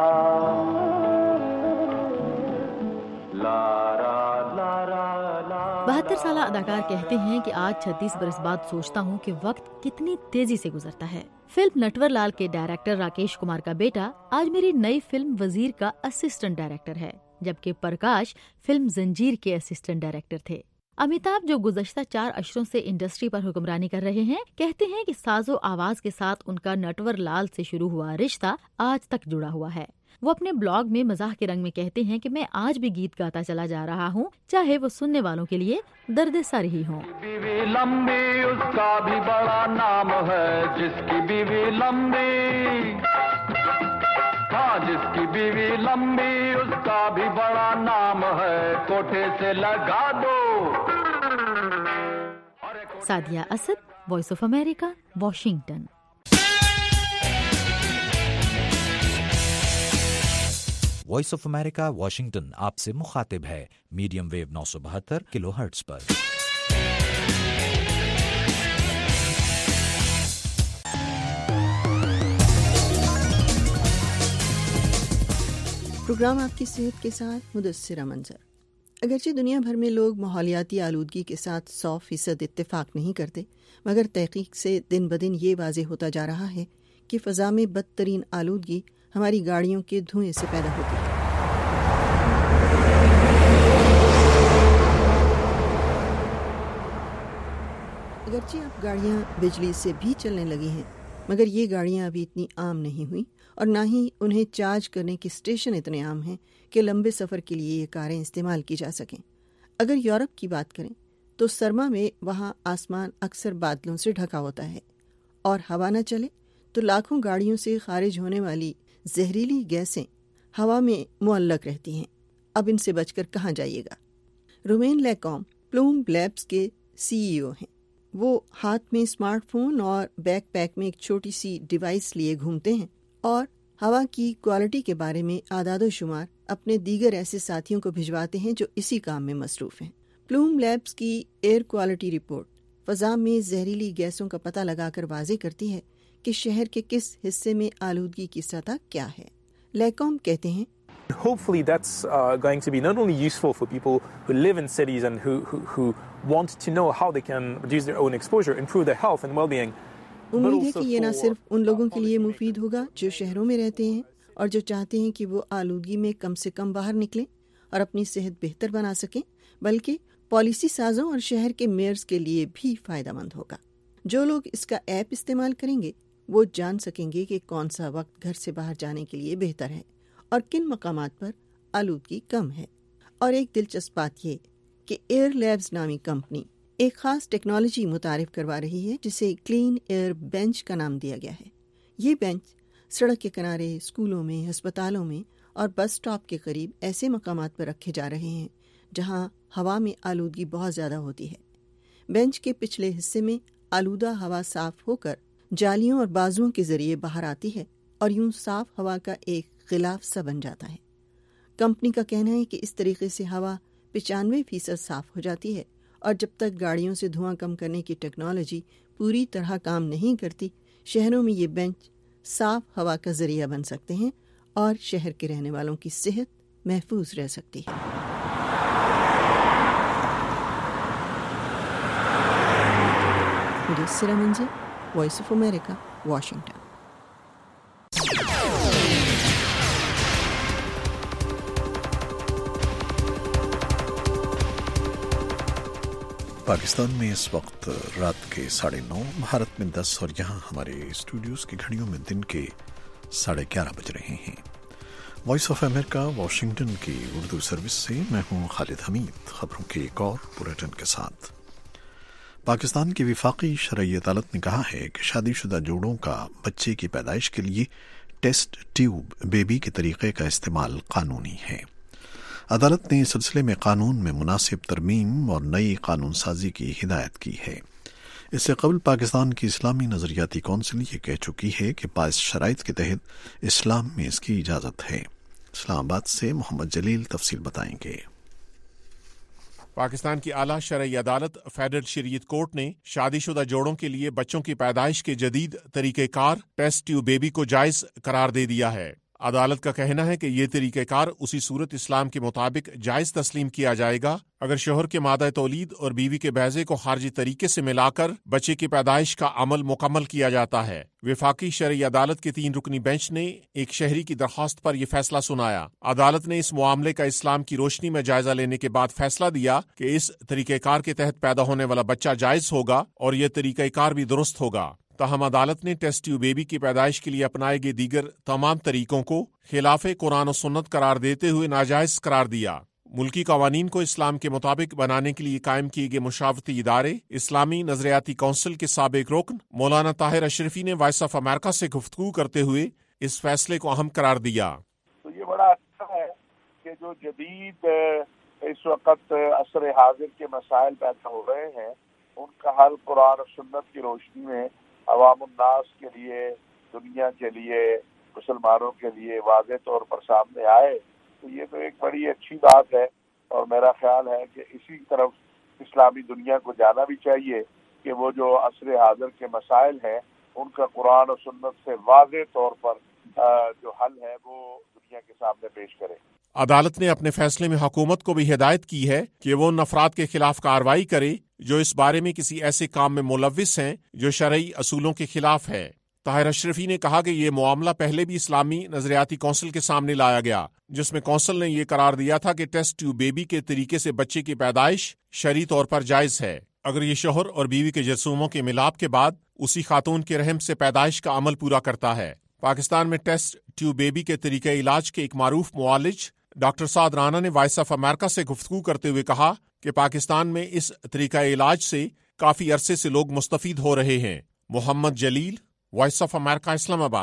72 साल अदाकार कहते हैं कि आज 36 बरस बाद सोचता हूँ कि वक्त कितनी तेजी से गुजरता है। फिल्म नटवर लाल के डायरेक्टर राकेश कुमार का बेटा आज मेरी नई फिल्म वजीर का असिस्टेंट डायरेक्टर है, जबकि प्रकाश फिल्म जंजीर के असिस्टेंट डायरेक्टर थे। अमिताभ जो गुज़श्ता 4 अशरों से इंडस्ट्री पर हुक्मरानी कर रहे हैं, कहते हैं कि साजो आवाज के साथ उनका नटवर लाल से शुरू हुआ रिश्ता आज तक जुड़ा हुआ है। वो अपने ब्लॉग में मजाक के रंग में कहते हैं कि मैं आज भी गीत गाता चला जा रहा हूँ, चाहे वो सुनने वालों के लिए दर्द सर ही हो। बीवी लंबी उसका भी बड़ा नाम है, जिसकी बीवी लंबी, हाँ जिसकी बीवी लंबी उसका भी बड़ा नाम है, कोठे से लगा दो। Sadia Asad, voice of America, Washington. Voice of America Washington आपसे मुखातिब है मीडियम वेव 972 किलोहर्ट्ज पर। प्रोग्राम आपकी सेहत के साथ मुदस्सिरा मंजर। अगरचे दुनिया भर में लोग माहौलियाती आलूदगी के साथ 100% इत्तेफाक नहीं करते, मगर तहकीक से दिन ब दिन ये वाज़ेह होता जा रहा है कि फ़ज़ा में बदतरीन आलूदगी हमारी गाड़ियों के धुएं से पैदा होती है। अगरचे अब गाड़ियां बिजली से भी चलने लगी हैं, मगर ये गाड़ियां अभी इतनी आम नहीं हुई और ना ही उन्हें चार्ज करने के स्टेशन इतने आम हैं कि लंबे सफ़र के लिए ये कारें इस्तेमाल की जा सकें। अगर यूरोप की बात करें तो सरमा में वहाँ आसमान अक्सर बादलों से ढका होता है और हवा न चले तो लाखों गाड़ियों से खारिज होने वाली जहरीली गैसें हवा में मुअल्लक रहती हैं। अब इनसे बचकर कहाँ जाइएगा। रोमेन लैकॉम प्लूम लैब्स के CEO हैं। वो हाथ में स्मार्टफोन और बैकपैक में एक छोटी सी डिवाइस लिए घूमते हैं और हवा की क्वालिटी के बारे में आदादो शुमार अपने दीगर ऐसे साथियों को भिजवाते हैं जो इसी काम में मसरूफ हैं। प्लूम लैब्स की एयर क्वालिटी रिपोर्ट फ़ज़ा में जहरीली गैसों का पता लगाकर वाज़ेह करती है कि शहर के किस हिस्से में आलूदगी की सतह क्या है। लैकॉम कहते हैं, Hopefully that's going to be not only useful for people who live in cities and who want to know how they can reduce their own exposure, improve their health and well-being. उम्मीद है कि ये न सिर्फ उन लोगों के लिए मुफीद होगा जो शहरों में रहते हैं और जो चाहते हैं कि वो आलूदगी में कम से कम बाहर निकलें और अपनी सेहत बेहतर बना सकें, बल्कि पॉलिसी साजों और शहर के मेयर्स के लिए भी फ़ायदेमंद होगा। जो लोग इसका ऐप इस्तेमाल करेंगे वो जान सकेंगे कि कौन सा वक्त घर से बाहर जाने के लिए बेहतर है और किन मकामात पर आलूदगी कम है। और एक दिलचस्प बात ये कि एयर लैब्स नामी कंपनी एक ख़ास टेक्नोलॉजी मुतारिफ करवा रही है जिसे क्लीन एयर बेंच का नाम दिया गया है। ये बेंच सड़क के किनारे, स्कूलों में, अस्पतालों में और बस स्टॉप के करीब ऐसे मकामात पर रखे जा रहे हैं जहाँ हवा में आलूदगी बहुत ज़्यादा होती है। बेंच के पिछले हिस्से में आलूदा हवा साफ होकर जालियों और बाजुओं के जरिए बाहर आती है और यूं साफ हवा का एक गिलाफ सा बन जाता है। कंपनी का कहना है कि इस तरीके से हवा 95% साफ हो जाती है और जब तक गाड़ियों से धुआं कम करने की टेक्नोलॉजी पूरी तरह काम नहीं करती, शहरों में ये बेंच صاف ہوا کا ذریعہ بن سکتے ہیں اور شہر کے رہنے والوں کی صحت محفوظ رہ سکتی ہے۔ Sara Manzar, voice of America, Washington. Pakistan میں اس وقت رات کے 9:30، بھارت میں 10 اور یہاں ہمارے اسٹوڈیوز کی گھڑیوں میں دن کے 11:30 بج رہے ہیں۔ وائس آف امریکہ واشنگٹن کی اردو سروس سے میں ہوں خالد حمید، خبروں کے ایک اور بلیٹن کے ساتھ۔ پاکستان کی وفاقی شرعی عدالت نے کہا ہے کہ شادی شدہ جوڑوں کا بچے کی پیدائش کے لیے ٹیسٹ ٹیوب بیبی کے طریقے کا استعمال قانونی ہے۔ عدالت نے اس سلسلے میں قانون میں مناسب ترمیم اور نئی قانون سازی کی ہدایت کی ہے۔ اس سے قبل پاکستان کی اسلامی نظریاتی کونسل یہ کہہ چکی ہے کہ بعض شرائط کے تحت اسلام میں اس کی اجازت ہے۔ اسلام آباد سے محمد جلیل تفصیل بتائیں گے۔ پاکستان کی اعلیٰ شرعی عدالت فیڈرل شریعت کورٹ نے شادی شدہ جوڑوں کے لیے بچوں کی پیدائش کے جدید طریقہ کار ٹیسٹ ٹیوب بیبی کو جائز قرار دے دیا ہے۔ عدالت کا کہنا ہے کہ یہ طریقہ کار اسی صورت اسلام کے مطابق جائز تسلیم کیا جائے گا اگر شوہر کے مادہ تولید اور بیوی کے بیضے کو خارجی طریقے سے ملا کر بچے کی پیدائش کا عمل مکمل کیا جاتا ہے۔ وفاقی شرعی عدالت کے 3 رکنی بینچ نے ایک شہری کی درخواست پر یہ فیصلہ سنایا۔ عدالت نے اس معاملے کا اسلام کی روشنی میں جائزہ لینے کے بعد فیصلہ دیا کہ اس طریقہ کار کے تحت پیدا ہونے والا بچہ جائز ہوگا اور یہ طریقہ کار بھی درست ہوگا۔ تاہم عدالت نے ٹیسٹ ٹیوب بیبی کی پیدائش کے لیے اپنائے گئے دیگر تمام طریقوں کو خلاف قرآن و سنت قرار دیتے ہوئے ناجائز قرار دیا۔ ملکی قوانین کو اسلام کے مطابق بنانے کے لیے قائم کیے گئے مشاورتی ادارے اسلامی نظریاتی کونسل کے سابق رکن مولانا طاہر اشرفی نے وائس آف امریکہ سے گفتگو کرتے ہوئے اس فیصلے کو اہم قرار دیا۔ تو یہ بڑا اچھا ہے کہ جو جدید اس وقت عصر حاضر کے مسائل پیدا ہو رہے ہیں ان کا حل قرآن و سنت کی روشنی میں عوام الناس کے لیے، دنیا کے لیے، مسلمانوں کے لیے واضح طور پر سامنے آئے، تو یہ تو ایک بڑی اچھی بات ہے۔ اور میرا خیال ہے کہ اسی طرف اسلامی دنیا کو جانا بھی چاہیے کہ وہ جو عصر حاضر کے مسائل ہیں ان کا قرآن و سنت سے واضح طور پر جو حل ہے وہ دنیا کے سامنے پیش کرے۔ عدالت نے اپنے فیصلے میں حکومت کو بھی ہدایت کی ہے کہ وہ ان افراد کے خلاف کارروائی کرے جو اس بارے میں کسی ایسے کام میں ملوث ہیں جو شرعی اصولوں کے خلاف ہے۔ طاہر اشرفی نے کہا کہ یہ معاملہ پہلے بھی اسلامی نظریاتی کونسل کے سامنے لایا گیا، جس میں کونسل نے یہ قرار دیا تھا کہ ٹیسٹ ٹیوب بیبی کے طریقے سے بچے کی پیدائش شرعی طور پر جائز ہے اگر یہ شوہر اور بیوی کے جرثوموں کے ملاپ کے بعد اسی خاتون کے رحم سے پیدائش کا عمل پورا کرتا ہے۔ پاکستان میں ٹیسٹ ٹیوب بیبی کے طریقہ علاج کے ایک معروف معالج ڈاکٹر سعد رانا نے وائس آف امریکہ سے گفتگو کرتے ہوئے کہا کہ پاکستان میں اس طریقہ علاج سے کافی عرصے سے لوگ مستفید ہو رہے ہیں۔ محمد جلیل، وائس آف امریکہ، اسلام آباد۔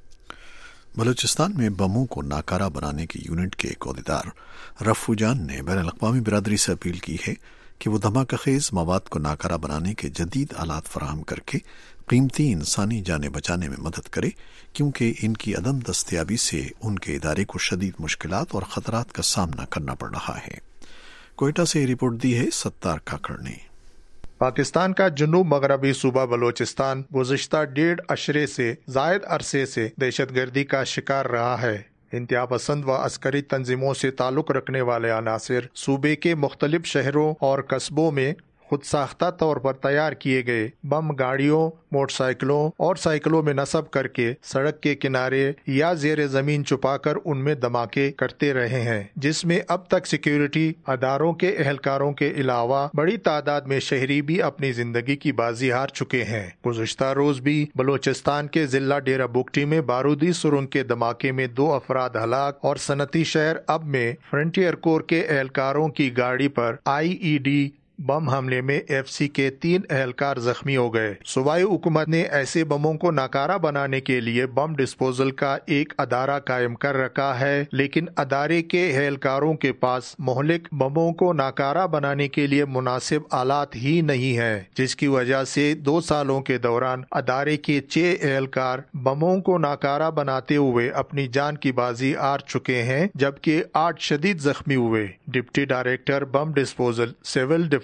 بلوچستان میں بموں کو ناکارہ بنانے کی یونٹ کے ایک عہدیدار رفو جان نے بین الاقوامی برادری سے اپیل کی ہے کہ وہ دھماکہ خیز مواد کو ناکارہ بنانے کے جدید آلات فراہم کر کے قیمتی انسانی جانیں بچانے میں مدد کرے، کیونکہ ان کی عدم دستیابی سے ان کے ادارے کو شدید مشکلات اور خطرات کا سامنا کرنا پڑ رہا ہے۔ کوئٹہ سے رپورٹ دی ہے ستار کاکڑ نے۔ پاکستان کا جنوب مغربی صوبہ بلوچستان گزشتہ 1.5 عشرے سے زائد عرصے سے دہشت گردی کا شکار رہا ہے۔ انتہا پسند و عسکری تنظیموں سے تعلق رکھنے والے عناصر صوبے کے مختلف شہروں اور قصبوں میں خود ساختہ طور پر تیار کیے گئے بم گاڑیوں، موٹر سائیکلوں اور سائیکلوں میں نصب کر کے سڑک کے کنارے یا زیر زمین چھپا کر ان میں دھماکے کرتے رہے ہیں، جس میں اب تک سیکیورٹی اداروں کے اہلکاروں کے علاوہ بڑی تعداد میں شہری بھی اپنی زندگی کی بازی ہار چکے ہیں۔ گزشتہ روز بھی بلوچستان کے ضلع ڈیرہ بگٹی میں بارودی سرنگ کے دھماکے میں 2 افراد ہلاک اور صنعتی شہر اب میں فرنٹیئر کور کے اہلکاروں کی گاڑی پر IED بم حملے میں FC کے 3 اہلکار زخمی ہو گئے۔ صوبائی حکومت نے ایسے بموں کو ناکارہ بنانے کے لیے بم ڈسپوزل کا ایک ادارہ قائم کر رکھا ہے، لیکن ادارے کے اہلکاروں کے پاس مہلک بموں کو ناکارہ بنانے کے لیے مناسب آلات ہی نہیں ہے، جس کی وجہ سے 2 سالوں کے دوران ادارے کے 6 اہلکار بموں کو ناکارہ بناتے ہوئے اپنی جان کی بازی ہار چکے ہیں، جبکہ 8 شدید زخمی ہوئے۔ Deputy director bomb disposal civil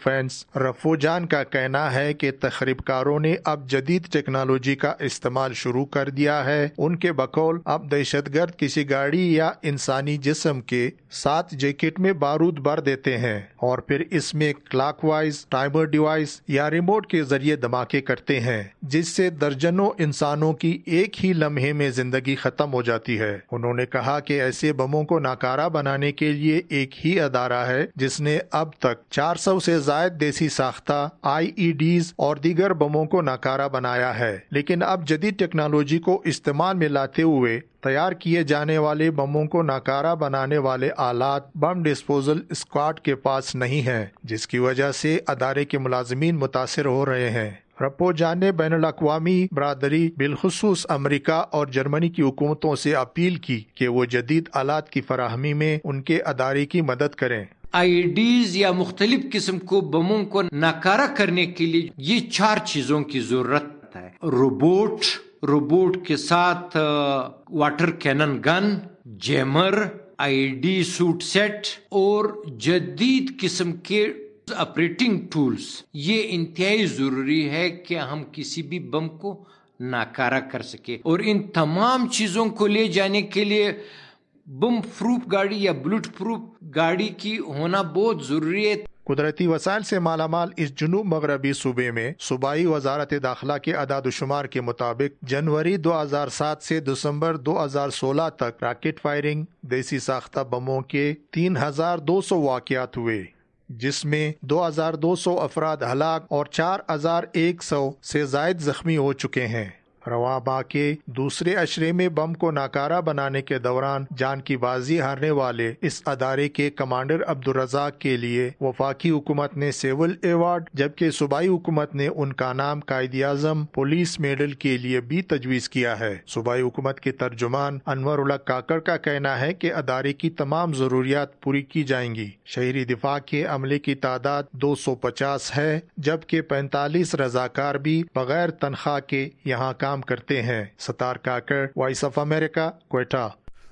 defence रफोजान का कहना है कि तखरीबकारों ने अब जदीद टेक्नोलॉजी का इस्तेमाल शुरू कर दिया है। उनके बकौल अब दहशतगर्द किसी गाड़ी या इंसानी जिस्म के साथ जैकेट में बारूद भर देते हैं और फिर इसमें क्लॉकवाइज टाइमर डिवाइस या रिमोट के जरिए धमाके करते हैं, जिससे दर्जनों इंसानों की एक ही लम्हे में जिंदगी खत्म हो जाती है। उन्होंने कहा कि ऐसे बमों को नाकारा बनाने के लिए एक ही अदारा है जिसने अब तक 400 से ज्यादा देसी साख्ता IEDs और दीगर बमों को नाकारा बनाया है, लेकिन अब जदीद टेक्नोलॉजी को इस्तेमाल में लाते हुए तैयार किए जाने वाले बमों को नाकारा बनाने वाले आलात बम डिस्पोजल स्क्वाड के पास नहीं है, जिसकी वजह से अदारे के मुलाजिमीन मुतासिर हो रहे हैं। रफोजान ने बैनुल-अक़वामी बरादरी बिलखुसूस अमेरिका और जर्मनी की हुकूमतों से अपील की कि वो जदीद आलात की फराहमी में उनके अदारे की मदद करें। IEDs या मुख्तलिफ किस्म को बमों को नाकारा करने के लिए ये 4 चीजों की जरूरत है। रोबोट के साथ water cannon gun, jammer, IED suit set और जदीद किस्म के ऑपरेटिंग टूल्स। ये इंतहाई जरूरी है कि हम किसी भी बम को नाकारा कर सके, और इन तमाम चीजों को ले जाने के लिए बम प्रूफ गाड़ी या बुलेट प्रूफ गाड़ी की होना बहुत जरूरी है। कुदरती वसाइल से मालामाल इस जुनूब मगरबी सूबे में सूबाई वजारत दाखिला के अदाद-ओ-शुमार के मुताबिक जनवरी 2007 से दिसंबर 2016 तक रॉकेट फायरिंग देसी साख्ता बमों के 3200 वाक़यात हुए, जिसमें 2200 अफराद हलाक और 4100 से जायद जख्मी हो चुके हैं। रवां माह के दूसरे अशरे में बम को नाकारा बनाने के दौरान जान की बाजी हारने वाले इस अदारे के कमांडर अब्दुल रज़ाक के लिए वफाकी हुकूमत ने सिविल अवार्ड, जबकि सूबाई हुकूमत ने उनका नाम कायद-ए-आज़म पुलिस मेडल के लिए भी तजवीज़ किया है। सूबाई हुकूमत के तर्जुमान अनवर काकड़ का कहना है कि अदारे की तमाम जरूरियात पूरी की जाएंगी। शहरी दिफा के अमले की तादाद 250 है, जबकि 45 रजाकार भी बगैर तनख्वाह के यहाँ काम करते हैं। Sattar Kakar, voice of America, Quetta.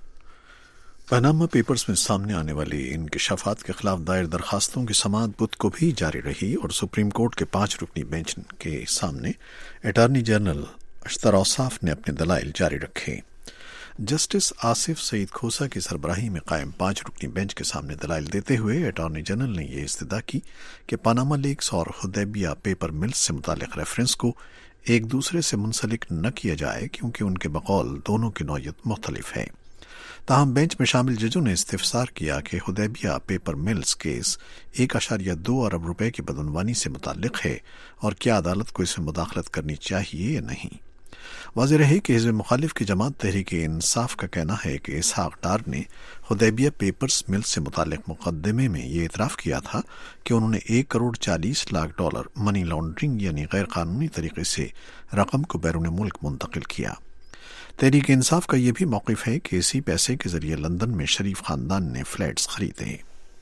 Panama papers में सामने आने वाली इंकशाफात के खिलाफ दायर दरखास्तों की समाअत बुध को भी जारी रही और सुप्रीम कोर्ट के 5 रुकनी बेंच के सामने अटॉर्नी जनरल अख्तर औसाफ ने अपने दलाइल जारी रखे। जस्टिस आसिफ सईद खोसा की सरबराही में कायम 5 रुकनी बेंच के सामने दलाइल देते हुए अटॉर्नी जनरल ने यह इस्तदा की कि पनामा लीक्स और हुदैबिया पेपर मिल्स से मुतालिक रेफरेंस को एक दूसरे से मुंसलिक न किया जाए, क्योंकि उनके बकौल दोनों की नौयत मुख्तलिफ है। ताहम बेंच में शामिल जजों ने इस्तिफसार किया कि हुदैबिया पेपर मिल्स केस 1.2 अरब रुपए की बदअनवानी से मुताल्लिक है और क्या अदालत को इसमें मुदाखलत करनी चाहिए या नहीं। वाज़ेह रहे कि हिज़्ब मुखालिफ की जमात तहरीक-ए-इंसाफ का कहना है कि इसहाक डार ने हुदैबिया पेपर्स मिल से मुताल्लिक मुकदमे में ये इतराफ़ किया था कि उन्होंने $1.40 करोड़ मनी लॉन्ड्रिंग यानी गैर कानूनी तरीके से रकम को बैरून मुल्क मुंतकिल किया। तहरीक-ए-इंसाफ का यह भी मौक़िफ़ है कि इसी पैसे के जरिए लंदन में शरीफ खानदान ने फ्लैट्स खरीदे।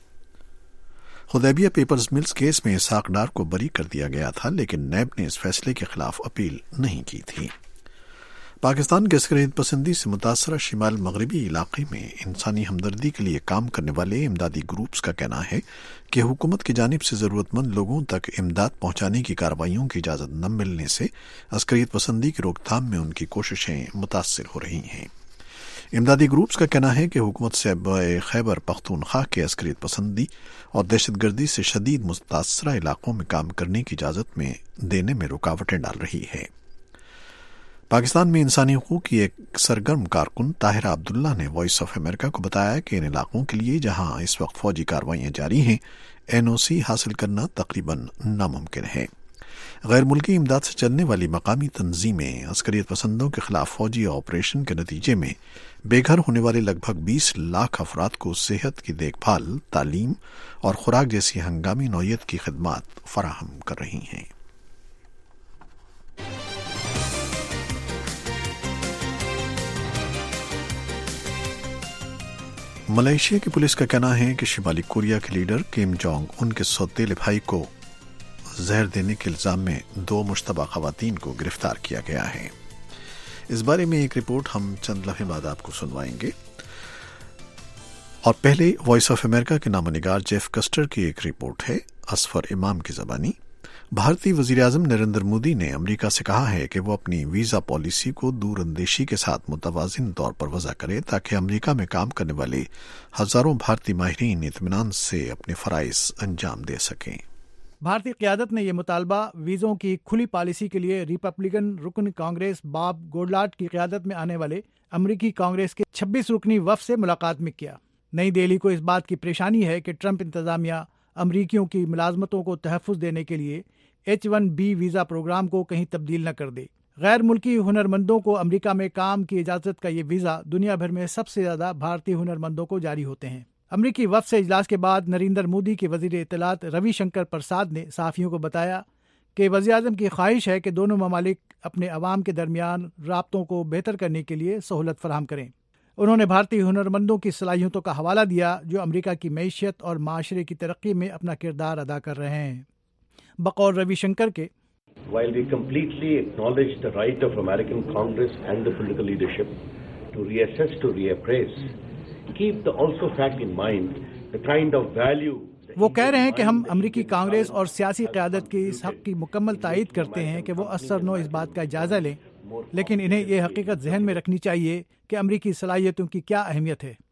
हुदैबिया पेपर्स मिल्स केस में इसहाक डार को बरी कर दिया गया था, लेकिन नैब ने इस फैसले के खिलाफ अपील नहीं की थी। पाकिस्तान के अस्करियत पसंदी से मुतासरा शिमाल मगरबी इलाके में इंसानी हमदर्दी के लिए काम करने वाले इमदादी ग्रुप्स का कहना है कि हुकूमत की जानिब से ज़रूरतमंद लोगों तक इमदाद पहुंचाने की कार्रवाइयों की इजाज़त न मिलने से अस्करियत पसंदी की रोकथाम में उनकी कोशिशें मुतासिर हो रही हैं। इमदादी ग्रुप्स का कहना है कि हुकूमत से खैबर पख्तूनख्वा के अस्करियत पसंदी और दहशतगर्दी से शदीद मुतासरा इलाकों में काम करने की इजाज़त में देने में रुकावटें डाल रही है। पाकिस्तान में इंसानी हकूक़ की एक सरगर्म कारकुन ताहिरा अब्दुल्ला ने वॉइस ऑफ अमेरिका को बताया कि इन इलाकों के लिए जहां इस वक्त फौजी कार्रवाइयां जारी हैं, NOC हासिल करना तकरीबन नामुमकिन है। गैर मुल्की इमदाद से चलने वाली मकामी तंजीमें अस्करियत पसंदों के खिलाफ फौजी ऑपरेशन के नतीजे में बेघर होने वाले लगभग 20 लाख अफराद को सेहत की देखभाल, तालीम और खुराक जैसी हंगामी नौयत की खिदमात फराहम कर रही हैं। मलेशिया की पुलिस का कहना है कि शिमाली कोरिया के लीडर किम जोंग उन के सौतेले भाई को जहर देने के इल्जाम में 2 मुश्तबा खवातीन को गिरफ्तार किया गया है। इस बारे में एक रिपोर्ट हम चंद लम्हे बाद आपको सुनवाएंगे, और पहले वॉइस ऑफ अमेरिका के नामनिगार जेफ कस्टर की एक रिपोर्ट है। असफर इमाम की ज़बानी। भारतीय वज़ीर-ए-आज़म नरेंद्र मोदी ने अमेरिका से कहा है कि वो अपनी वीज़ा पॉलिसी को दूरअंदेशी के साथ मुतवाज़िन तौर पर वज़ा करे ताकि अमेरिका में काम करने वाले हज़ारों भारतीय माहिरीन इत्मीनान से अपने फ़राइज़ अंजाम दे सकें। भारतीय क़यादत ने यह मुतालबा वीज़ों की खुली पॉलिसी के लिए रिपब्लिकन रुकन कांग्रेस बॉब गोडलाट की क़यादत में आने वाले अमरीकी कांग्रेस के 26 रुकनी वफ़द से मुलाकात में किया। नई दिल्ली को इस बात की परेशानी है कि ट्रंप इंतज़ामिया अमरीकियों की मुलाजमतों को तहफ़्फ़ुज़ देने के लिए H-1B वीज़ा प्रोग्राम को कहीं तब्दील न कर दे। गैर मुल्की हुनरमंदों को अमरीका में काम की इजाज़त का ये वीज़ा दुनिया भर में सबसे ज़्यादा भारतीय हुनरमंदों को जारी होते हैं। अमरीकी वफ़द से इजलास के बाद नरेंद्र मोदी के वज़ीर इत्तलात रविशंकर प्रसाद ने सहाफ़ियों को बताया कि वज़ीर-ए-आज़म की ख्वाहिश है कि दोनों ममालिक अपने अवाम के दरमियान राब्तों को बेहतर करने के लिए सहूलत फराहम करें। उन्होंने भारतीय हुनरमंदों की सलाहियतों का हवाला दिया जो अमरीका की मईशत और माशरे की तरक्की में अपना किरदार अदा कर रहे हैं। बकौल रविशंकर के, While we completely acknowledge the right of American Congress and the political leadership to reassess, to reappraise, keep the also fact in mind the kind of value. वो कह रहे हैं कि हम अमरीकी कांग्रेस और सियासी क़यादत की इस हक़ की मुकम्मल तायीद करते हैं कि वो असरनो इस बात का जायज़ा लें, लेकिन इन्हें ये हकीकत जहन में रखनी चाहिए कि अमरीकी सलाहियतों की क्या अहमियत है।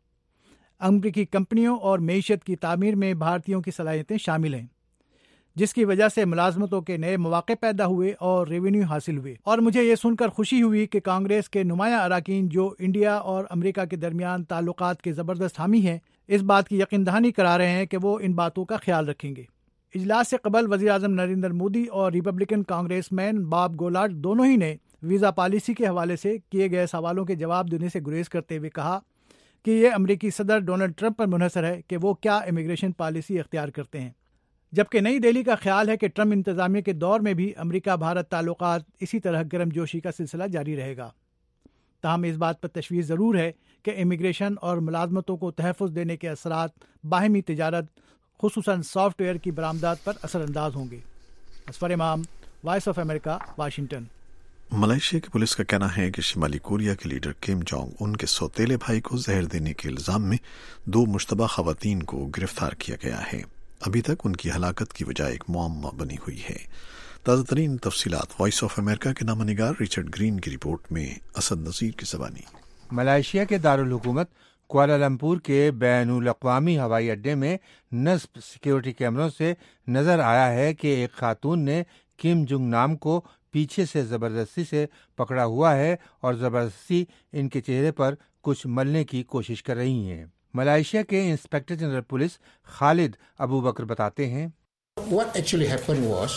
अमरीकी कंपनियों और मईशत की तामीर में भारतीयों की सलाहियतें शामिल हैं, जिसकी वजह से मुलाजमतों के नए मौक़े पैदा हुए और रेवेन्यू हासिल हुए। और मुझे ये सुनकर खुशी हुई कि कांग्रेस के नुमाया अराकीन जो इंडिया और अमेरिका के दरमियान ताल्लुकात के ज़बरदस्त हामी हैं, इस बात की यकीन दहानी करा रहे हैं कि वो इन बातों का ख्याल रखेंगे। इजलास से कबल वज़ीर-ए-आज़म नरेंद्र मोदी और रिपब्लिकन कांग्रेसमैन बॉब गोलाट दोनों ही ने वीज़ा पॉलिसी के हवाले से किए गए सवालों के जवाब देने से गुरेज करते हुए कहा कि ये अमरीकी सदर डोनाल्ड ट्रंप पर मुनहसर है कि वो क्या इमिग्रेशन पॉलिसी इख्तियार करते हैं, जबकि नई दिल्ली का ख्याल है कि ट्रंप इंतज़ामिया के दौर में भी अमरीका भारत ताल्लुकात इसी तरह गर्मजोशी का सिलसिला जारी रहेगा। ताहम इस बात पर तशवीश ज़रूर है कि इमिग्रेशन और मुलाजमतों को तहफ़्फ़ुज़ देने के असरात बाहमी तिजारत खुसूसन सॉफ्टवेयर की बरामदात पर असरअंदाज होंगे। Asfar Imam, voice of America, Washington. Malaysia की पुलिस का कहना है कि शिमाली कोरिया के लीडर किम जोंग उन के सौतेले भाई को जहर देने के इल्ज़ाम में 2 मुश्तबा ख़वातीन को गिरफ्तार किया गया है। अभी तक उनकी हलाकत की वजह एक मुअम्मा बनी हुई है। ताज़ा तरीन तफसीलात वॉइस ऑफ अमेरिका के नामनिगार रिचर्ड ग्रीन की रिपोर्ट में असद नज़ीर की ज़बानी। मलेशिया के दारुल हुकूमत कुआलालंपुर के बैनुल अक़वामी हवाई अड्डे में नस्ब सिक्योरिटी कैमरों से नज़र आया है कि एक खातून ने किम जोंग नाम को पीछे से ज़बरदस्ती से पकड़ा हुआ है और ज़बरदस्ती इनके चेहरे पर कुछ मलने की कोशिश कर रही हैं। मलेशिया के inspector general police Khalid Abu Bakar बताते हैं, What actually happened was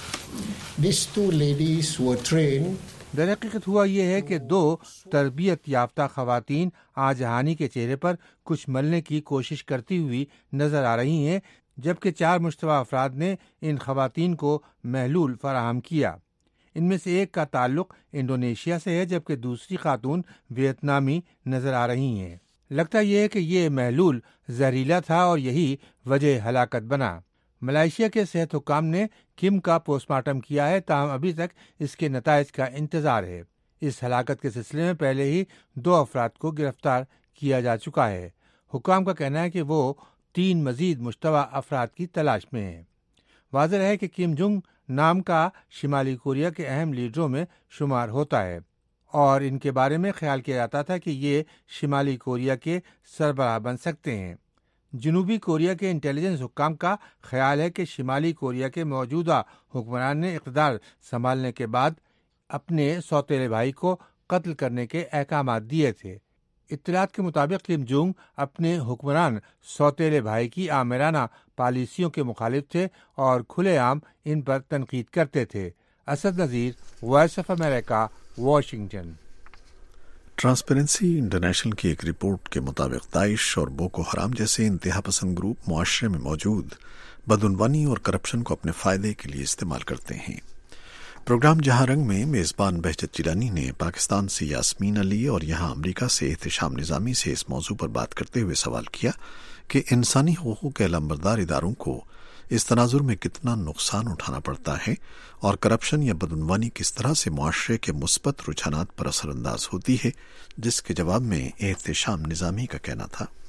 these 2 ladies were trained. दरहकीकत हुआ ये है कि 2 तरबियत याफ्ता खवातीन आजहानी के चेहरे पर कुछ मलने की कोशिश करती हुई नजर आ रही हैं, जबकि 4 मुश्तबा अफराद ने इन खवातीन को महलूल फराहम किया। इनमें से एक का ताल्लुक इंडोनेशिया से है, जबकि दूसरी खातून वियतनामी नजर आ रही हैं। लगता यह है कि ये महलूल जहरीला था और यही वजह हलाकत बना। मलेशिया के सेहत हुक्काम ने किम का पोस्टमार्टम किया है, ताहम अभी तक इसके नताइज का इंतजार है। इस हलाकत के सिलसिले में पहले ही 2 अफराद को गिरफ्तार किया जा चुका है। हुक्काम का कहना है कि वो 3 मजीद मुश्तबा अफराद की तलाश में हैं। वाज़ेह है कि किम जोंग नाम का शिमाली कोरिया के अहम लीडरों में शुमार होता है और इनके बारे में ख्याल किया जाता था कि ये शिमाली कोरिया के सरबराह बन सकते हैं। जनूबी कोरिया के इंटेलिजेंस हुक्काम का ख्याल है कि शिमाली कोरिया के मौजूदा हुक्मरान ने इक़्तिदार संभालने के बाद अपने सौतेले भाई को कत्ल करने के अहकाम दिए थे। इत्तलात के मुताबिक किम जोंग अपने हुक्मरान सौतेले भाई की आमिराना पॉलिसियों के मुखालिफ थे और खुलेआम इन पर तनकीद करते थे। Asad Nazir, voice of America, Washington. Transparency International की एक रिपोर्ट के मुताबिक दाइश और बोको हराम जैसे इंतहा पसंद ग्रुप मुआशरे में मौजूद बदउनवानी और करप्शन को अपने फायदे के लिए इस्तेमाल करते हैं। प्रोग्राम जहां रंग में मेज़बान बहजत जिलानी ने पाकिस्तान से यास्मीन अली और यहां अमरीका से एहतिशाम निज़ामी से इस मौजू पर बात करते हुए सवाल किया कि इंसानी हुकूक के अलंबरदार इदारों को इस तनाजुर में कितना नुकसान उठाना पड़ता है और करप्शन या बदउनवानी किस तरह से मुआशरे के मुस्बत रुझानात पर असरअंदाज होती है, जिसके जवाब में एहतिशाम निज़ामी का कहना था,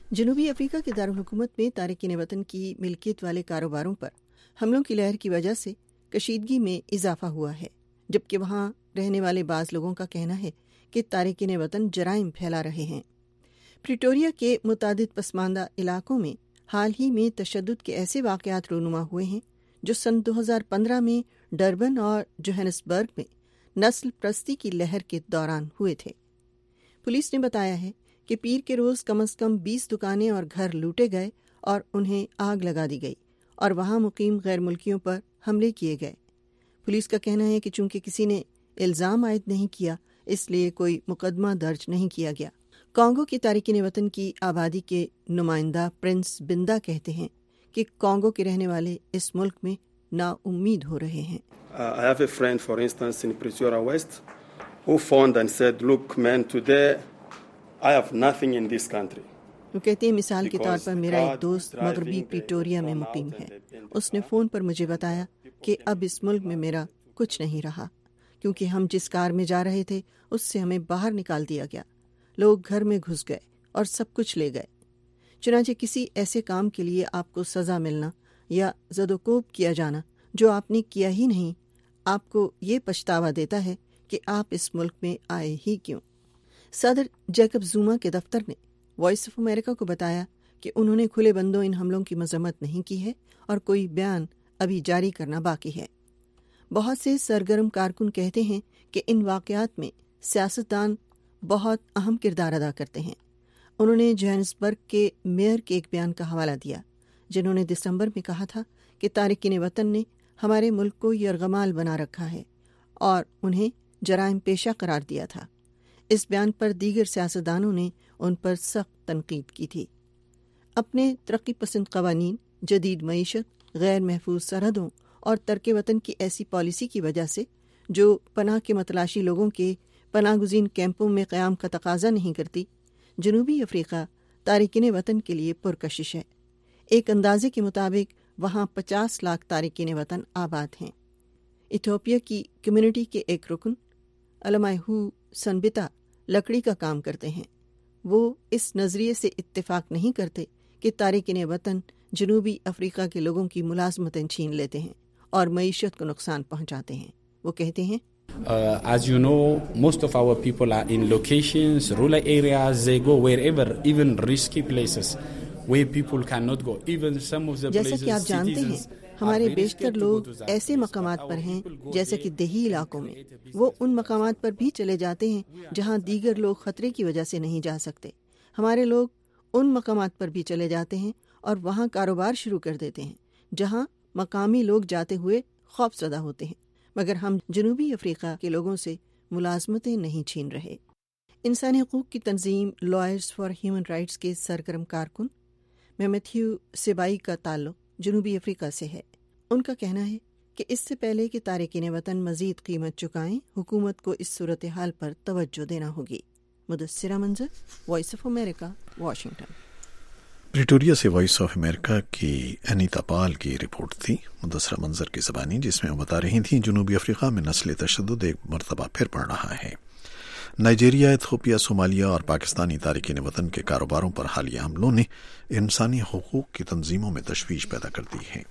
जनूबी अफ्रीका के दारुल-हुकूमत में तारिकीन वतन की मिल्कियत वाले कारोबारों पर हमलों की लहर की वजह से कशीदगी में इजाफा हुआ है, जबकि वहाँ रहने वाले बाज़ लोगों का कहना है कि तारिकीन वतन जराइम फैला रहे हैं। प्रिटोरिया के मुतादिद पसमानदा इलाकों में हाल ही में तशद्दुद के ऐसे वाक़यात रूनुमा हुए हैं जो सन 2015 में डरबन और जोहानिसबर्ग में नस्ल प्रस्ती की लहर के दौरान हुए थे। पुलिस ने बताया है कि पीर के रोज़ कम से कम 20 दुकानें और घर लूटे गए और उन्हें आग लगा दी गई और वहां मुकीम गैर मुल्कियों पर हमले किए गए। पुलिस का कहना है कि चूंकि किसी ने इल्ज़ाम आयद नहीं किया, इसलिए कोई मुकदमा दर्ज नहीं किया गया। कांगो की तारिकीन वतन की आबादी के नुमाइंदा प्रिंस बिंदा कहते हैं कि कांगो के रहने वाले इस मुल्क में नाउम्मीद हो रहे हैं। I have a friend, for instance, in Pretoria West, who phoned and said, "Look, man, today I have nothing in this country." वो कहते हैं, मिसाल के तौर पर मेरा एक दोस्त मगरबी प्रिटोरिया में मुकीम है। उसने फ़ोन पर मुझे बताया कि अब इस मुल्क में मेरा कुछ नहीं रहा, क्योंकि हम जिस कार में जा रहे थे उससे हमें बाहर निकाल दिया गया। लोग घर में घुस गए और सब कुछ ले गए। चुनांचे किसी ऐसे काम के लिए आपको सज़ा मिलना या ज़दोकोब किया जाना जो आपने किया ही नहीं, आपको ये पछतावा देता है कि आप इस मुल्क में आए ही क्यों। सदर जैकब ज़ुमा के दफ्तर ने वॉइस ऑफ अमेरिका को बताया कि उन्होंने खुले बंदों इन हमलों की मजम्मत नहीं की है और कोई बयान अभी जारी करना बाकी है। बहुत से सरगर्म कारकुन कहते हैं कि इन वाक़यात में सियासतदान बहुत अहम किरदार अदा करते हैं। उन्होंने जोहानिसबर्ग के मेयर के एक बयान का हवाला दिया, जिन्होंने दिसंबर में कहा था कि तारिकीन वतन ने हमारे मुल्क को यरगमाल बना रखा है और उन्हें जराइम पेशा करार दिया था। इस बयान पर दीगर सियासतदानों ने उन पर सख्त तनकीद की थी। अपने तरक्की पसंद कवानीन, जदीद मईशत, गैर महफूज सरहदों और तर्क वतन की ऐसी पॉलिसी की वजह से जो पनाह के मतलाशी लोगों के पनाह गुज़ीन कैंपों में क़याम का तकाजा नहीं करती, जनूबी अफ्रीका तारिकीन वतन के लिए पुरकशिश है। एक अंदाजे के मुताबिक वहाँ 50 लाख तारिकीन वतन आबाद हैं। इथियोपिया की कम्युनिटी के एक रुकन अलमायहू सनबिता लकड़ी का काम करते हैं। वो इस नज़रिए से इत्तेफाक नहीं करते कि तारिकीन वतन जनूबी अफ्रीका के लोगों की मुलाजमतें छीन लेते हैं और मईशत को नुकसान पहुँचाते हैं। वो कहते हैं, as you know, most of our people are in locations, rural areas. They go wherever, even risky places where people cannot go. Even some of the places, जैसा कि आप जानते हैं, हमारे बेशतर लोग ऐसे मकामात पर हैं जैसे कि देही इलाकों में। वो उन मकामात पर भी चले जाते हैं जहां दीगर लोग खतरे की वजह से नहीं जा सकते। हमारे लोग उन मकामात पर भी चले जाते हैं और वहां कारोबार शुरू कर देते हैं जहां मकामी लोग जाते हुए खौफज़दा होते हैं, मगर हम जनूबी अफ्रीका के लोगों से मुलाजमतें नहीं छीन रहे। इंसानी हकूक़ की तंजीम लॉयर्स फॉर ह्यूमन राइट्स के सरगर्म कारकुन मैथ्यू सेबाई का ताल्लुक जनूबी अफ्रीका से है। उनका कहना है कि इससे पहले कि तारिकीन वतन मजीद कीमत चुकाएं, हुकूमत को इस सूरत हाल पर तवज्जो देना होगी। Mudassira Manzar, voice of America, Washington. Pretoria से वॉइस ऑफ अमेरिका की अनीता पाल की रिपोर्ट थी मुदस्सिरा मंजर की ज़बानी, जिसमें वो बता रही थी जनूबी अफ्रीका में नस्ली तशद्दुद एक मरतबा फिर बढ़ रहा है। नाइजीरिया, इथियोपिया, सोमालिया और पाकिस्तानी तारिकीन वतन के कारोबारों पर हालिया हमलों ने इंसानी हुकूक की तंजीमों में तशवीश पैदा कर दी है।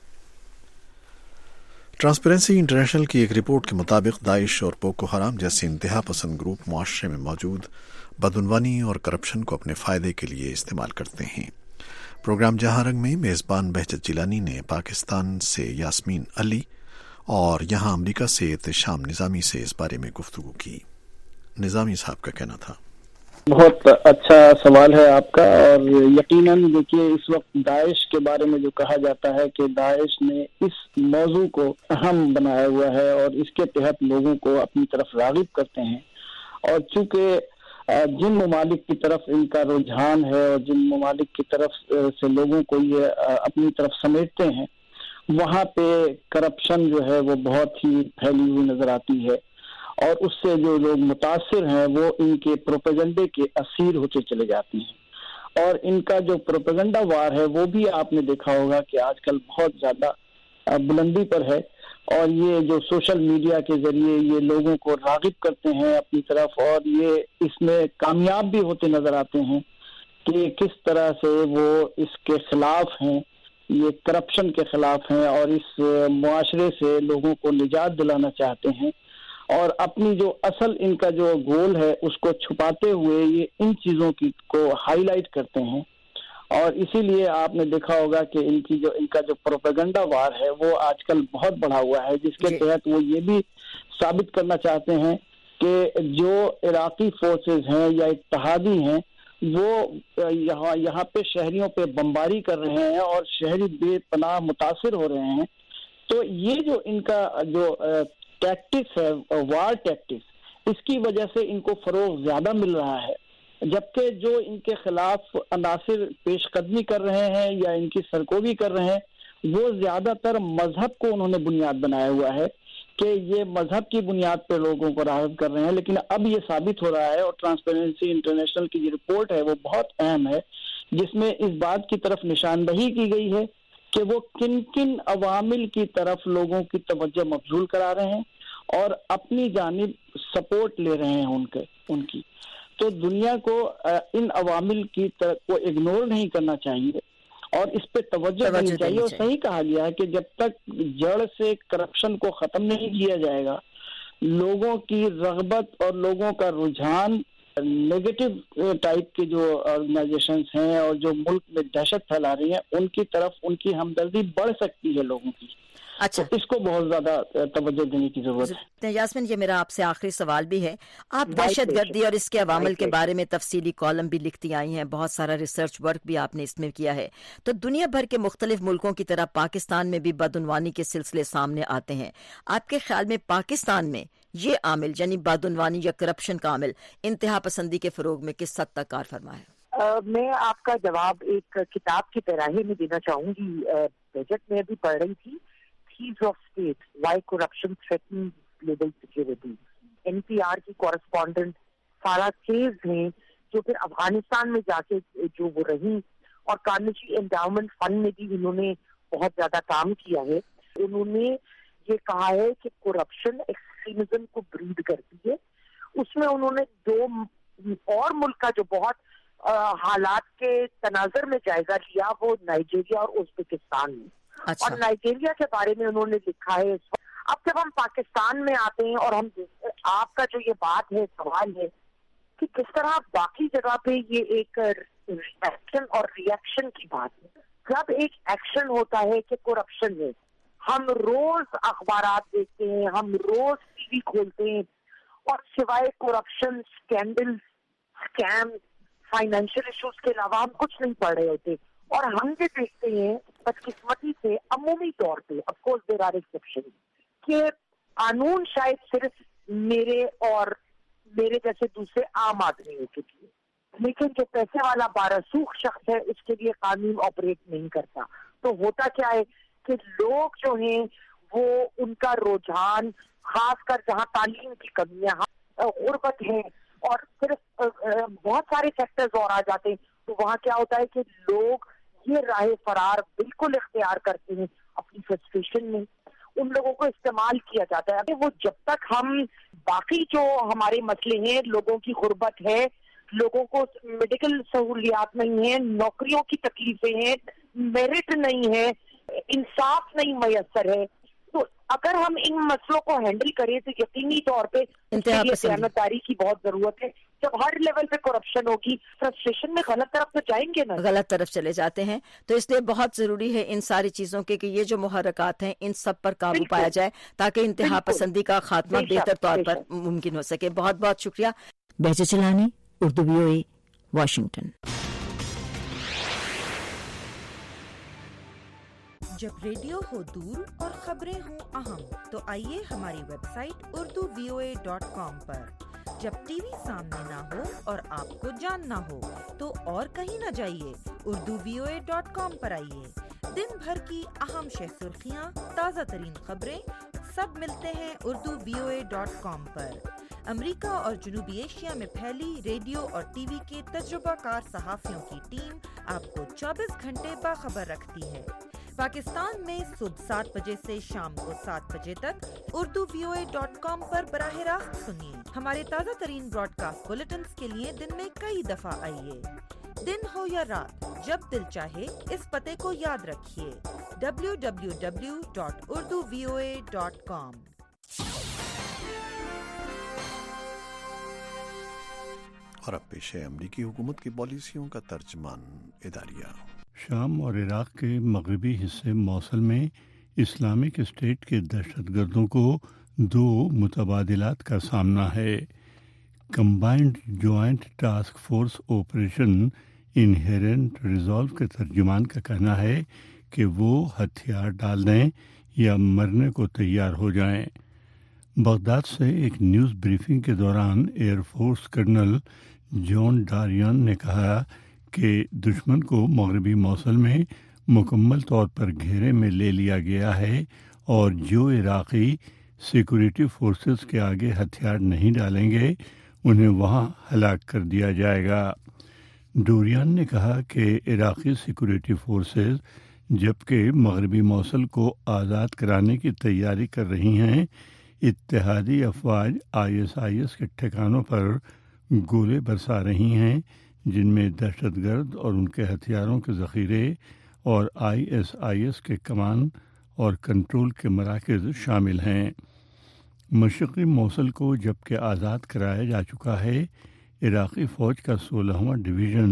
ट्रांसपेरेंसी इंटरनेशनल की एक रिपोर्ट के मुताबिक दाइश और बोको हराम जैसे इंतहा पसंद ग्रुप मुआशरे में मौजूद बदउनवानी और करप्शन को अपने फ़ायदे के लिए इस्तेमाल करते हैं। प्रोग्राम जहां रंग में मेज़बान बहजत जिलानी ने पाकिस्तान से यास्मीन अली और यहां अमरीका से एहतशाम निज़ामी से इस बारे में गुफ्तगू की। निज़ामी साहब का कहना था, बहुत अच्छा सवाल है आपका। और यकीनन देखिए, इस वक्त दाइश के बारे में जो कहा जाता है कि दाइश ने इस मौजू को अहम बनाया हुआ है और इसके तहत लोगों को अपनी तरफ राग़िब करते हैं। और चूंकि जिन ममालिक की तरफ इनका रुझान है और जिन ममालिक की तरफ से लोगों को ये अपनी तरफ समेटते हैं, वहाँ पे करप्शन जो है वो बहुत ही फैली हुई नजर आती है और उससे जो लोग मुतासिर हैं वो इनके प्रोपेगेंडे के असीर होते चले जाते हैं। और इनका जो प्रोपेगेंडा वार है वो भी आपने देखा होगा कि आजकल बहुत ज़्यादा बुलंदी पर है और ये जो सोशल मीडिया के जरिए ये लोगों को राग़िब करते हैं अपनी तरफ और ये इसमें कामयाब भी होते नजर आते हैं کہ کس طرح سے وہ اس کے خلاف ہیں، یہ کرپشن کے خلاف ہیں اور اس معاشرے سے لوگوں کو نجات دلانا چاہتے ہیں، اور اپنی جو اصل ان کا جو گول ہے اس کو چھپاتے ہوئے یہ ان چیزوں کو ہائی لائٹ کرتے ہیں. اور اسی لیے آپ نے دیکھا ہوگا کہ ان کا جو پروپیگنڈا وار ہے وہ آج کل بہت بڑھا ہوا ہے، جس کے تحت وہ یہ بھی ثابت کرنا چاہتے ہیں کہ جو عراقی فورسز ہیں یا اتحادی ہیں وہ یہاں پہ شہریوں پہ بمباری کر رہے ہیں اور شہری بے پناہ متاثر ہو رہے ہیں. تو یہ جو ان کا جو ٹیکٹکس ہے، وار ٹیکٹکس، اس کی وجہ سے ان کو فروغ زیادہ مل رہا ہے، جبکہ جو ان کے خلاف عناصر پیش قدمی کر رہے ہیں یا ان کی سرکوبی کر رہے ہیں وہ زیادہ تر مذہب کو انہوں نے بنیاد بنایا ہوا ہے کہ یہ مذہب کی بنیاد پہ لوگوں کو راغب کر رہے ہیں. لیکن اب یہ ثابت ہو رہا ہے، اور ٹرانسپیرنسی انٹرنیشنل کی جو رپورٹ ہے وہ بہت اہم ہے، جس میں اس بات کی طرف نشاندہی کی گئی ہے کہ وہ کن کن عوامل کی طرف لوگوں کی توجہ مبذول کرا رہے ہیں اور اپنی جانب سپورٹ لے رہے ہیں ان کی. تو دنیا کو ان عوامل کی طرف کو اگنور نہیں کرنا چاہیے اور اس پہ توجہ دینی چاہیے. اور صحیح کہا گیا ہے کہ جب تک جڑ سے کرپشن کو ختم نہیں کیا جائے گا، لوگوں کی رغبت اور لوگوں کا رجحان نیگیٹو ٹائپ کے جو آرگنائزیشنز ہیں اور جو ملک میں دہشت پھیلا رہی ہیں ان کی طرف ان کی ہمدردی بڑھ سکتی ہے لوگوں کی. اچھا، اس کو بہت زیادہ توجہ دینے کی ضرورت ہے. یاسمین، یہ میرا آپ سے آخری سوال بھی ہے. آپ دہشت گردی اور اس کے عوامل کے بارے میں تفصیلی کالم بھی لکھتی آئی ہیں، بہت سارا ریسرچ ورک بھی آپ نے اس میں کیا ہے. تو دنیا بھر کے مختلف ملکوں کی طرح پاکستان میں بھی بدعنوانی کے سلسلے سامنے آتے ہیں. آپ کے خیال میں پاکستان میں یہ عامل یعنی بدعنوانی یا کرپشن کا عامل انتہا پسندی کے فروغ میں کس حد تک کار فرما ہے؟ میں آپ کا جواب ایک کتاب کی پیراہی میں دینا چاہوں گی. بجٹ میں ابھی پڑھ رہی تھی، Thieves of State, Why Corruption Threatens Global Security. NPR کی کورسپونڈنٹ سارا چیز ہیں جو پھر افغانستان میں جا کے جو وہ رہی، اور کارنیجی انڈاؤمنٹ فنڈ میں بھی انہوں نے بہت زیادہ کام کیا ہے. انہوں نے یہ کہا ہے کہ کرپشن ایکسٹریمزم کو بریڈ کرتی ہے. اس میں انہوں نے دو اور ملک کا جو بہت حالات کے تناظر میں جائزہ لیا، وہ نائجیریا اور ازبکستان میں. اور نائجیریا کے بارے میں انہوں نے لکھا ہے. اب جب ہم پاکستان میں آتے ہیں اور ہم آپ کا جو یہ بات ہے، سوال ہے کہ کس طرح باقی جگہ پہ یہ ایک ایکشن اور ری ایکشن کی بات ہے. جب ایک ایکشن ہوتا ہے کہ کرپشن ہے، ہم روز اخبارات دیکھتے ہیں، ہم روز ٹی وی کھولتے ہیں اور سوائے corruption, scandal, scheme, financial issues کے علاوہ ہم کچھ نہیں پڑھ رہے ہوتے. اور ہم یہ دیکھتے ہیں بدقسمتی سے عمومی طور پہ، of course there are exception, کہ قانون شاید صرف میرے اور میرے جیسے دوسرے عام آدمیوں کے لیے، لیکن جو پیسے والا بارسوخ شخص ہے اس کے لیے قانون آپریٹ نہیں کرتا. تو ہوتا کیا ہے کہ لوگ جو ہیں وہ ان کا رجحان، خاص کر جہاں تعلیم کی کمی ہے، غربت ہے، اور صرف بہت سارے سیکٹرز اور آ جاتے ہیں، تو وہاں کیا ہوتا ہے کہ لوگ یہ راہ فرار بالکل اختیار کرتے ہیں اپنی فرسٹریشن میں. ان لوگوں کو استعمال کیا جاتا ہے. وہ جب تک ہم باقی جو ہمارے مسئلے ہیں، لوگوں کی غربت ہے، لوگوں کو میڈیکل سہولیات نہیں ہیں، نوکریوں کی تکلیفیں ہیں، میرٹ نہیں ہے، انصاف نہیں میسر ہے، تو اگر ہم ان مسئلوں کو ہینڈل کریں تو یقینی طور پہ دیانتداری کی بہت ضرورت ہے. جب ہر لیول پہ کرپشن ہوگی، فرسٹریشن میں غلط طرف تو جائیں گے نا، غلط طرف چلے جاتے ہیں. تو اس لیے بہت ضروری ہے ان ساری چیزوں کے کہ یہ جو محرکات ہیں ان سب پر قابو پایا جائے تاکہ انتہا پسندی کا خاتمہ بہتر طور پر ممکن ہو سکے. بہت بہت شکریہ. Behjat Jilani, Urdu VOA، Washington. جب ریڈیو ہو دور اور خبریں ہوں اہم تو آئیے ہماری ویب سائٹ urduvoa.com پر. جب ٹی وی سامنے نہ ہو اور آپ کو جاننا ہو تو اور کہیں نہ جائیے، urduvoa.com پر آئیے. دن بھر کی اہم شہ سرخیاں، تازہ ترین خبریں سب ملتے ہیں urduvoa.com پر. امریکہ اور جنوبی ایشیا میں پھیلی ریڈیو اور ٹی وی کے تجربہ کار صحافیوں کی ٹیم آپ کو 24 گھنٹے باخبر رکھتی ہے. پاکستان میں صبح 7 بجے سے شام کو 7 بجے تک urduvoa.com پر براہ راست سنیے. ہمارے تازہ ترین براڈ کاسٹ بلیٹنز کے لیے دن میں کئی دفعہ آئیے. दिन हो या रात, जब दिल चाहे इस पते को याद रखिए www.urduvoa.com। और अब पेश है अमरीकी हुकूमत की पॉलिसियों का तर्जमान इदारिया। शाम और इराक के मगरबी हिस्से मौसल में इस्लामिक स्टेट के दहशतगर्दों को 2 मुतबादिलात का सामना है। Combined joint task force operation inherent resolve के तर्जुमान का कहना है कि वो हथियार डाल दें या मरने को तैयार हो जाएं। बगदाद से एक न्यूज़ ब्रीफिंग के दौरान एयरफोर्स कर्नल जॉन डारियन ने कहा कि दुश्मन को मगरबी मौसल में मुकम्मल तौर पर घेरे में ले लिया गया है और जो इराक़ी सिक्योरिटी फोर्सेस के आगे हथियार नहीं डालेंगे उन्हें वहां हलाक कर दिया जाएगा। डोरियन ने कहा कि इराक़ी सिक्योरिटी फोर्सेस जबकि मगरबी मौसल को आज़ाद कराने की तैयारी कर रही हैं, इत्तेहादी अफवाज ISIS के ठिकानों पर गोले बरसा रही हैं जिनमें दहशतगर्द और उनके हथियारों के ज़ख़ीरे और ISIS के कमान और कंट्रोल के मराकज़ शामिल हैं। मशरक़ी मौसल को जबकि आज़ाद कराया जा चुका है, इराक़ी फ़ौज का 16वां डिवीज़न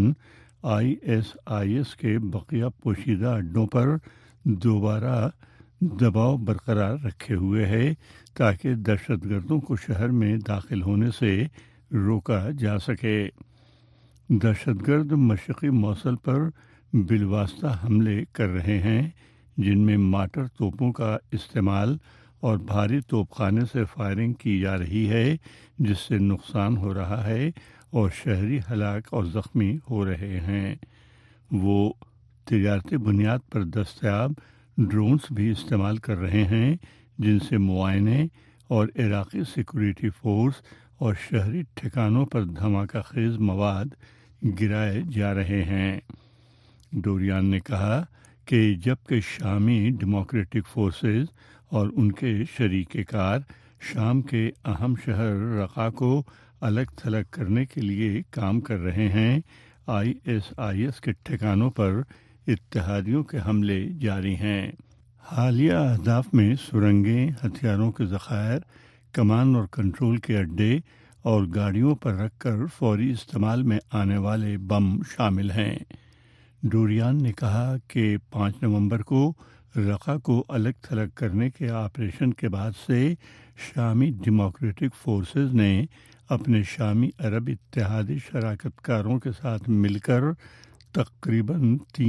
ISIS के बकिया पोशीदा अड्डों पर दोबारा दबाव बरकरार रखे हुए है ताकि दहशतगर्दों को शहर में दाखिल होने से रोका जा सके। दहशतगर्द मशरक़ी मौसल पर बिलवास्ता हमले कर रहे हैं जिनमें माटर तोपों का इस्तेमाल और भारी तोपखाने से फायरिंग की जा रही है जिससे नुकसान हो रहा है और शहरी हलाक और ज़ख्मी हो रहे हैं। वो तिजारती बुनियाद पर दस्तयाब ड्रोन्स भी इस्तेमाल कर रहे हैं जिनसे मुआयने और इराक़ी सिक्योरिटी फोर्स और शहरी ठिकानों पर धमाका खेज मवाद गिराए जा रहे हैं। डोरियन ने कहा कि जबकि शामी डेमोक्रेटिक फोर्सेस और उनके शरीकेकार शाम के अहम शहर रक़ा को अलग थलग करने के लिए काम कर रहे हैं, ISIS के ठिकानों पर इत्तेहादियों के हमले जारी हैं। हालिया अहदाफ में सुरंगें, हथियारों के ज़खायर, कमान और कंट्रोल के अड्डे और गाड़ियों पर रखकर फौरी इस्तेमाल में आने वाले बम शामिल हैं। डोरियन ने कहा कि 5 नवंबर को रक़ा को अलग थलग करने के ऑपरेशन के बाद से शामी डेमोक्रेटिक फोर्सेस ने अपने शामी अरब इत्तेहादी शराकतकारों के साथ मिलकर तकरीबन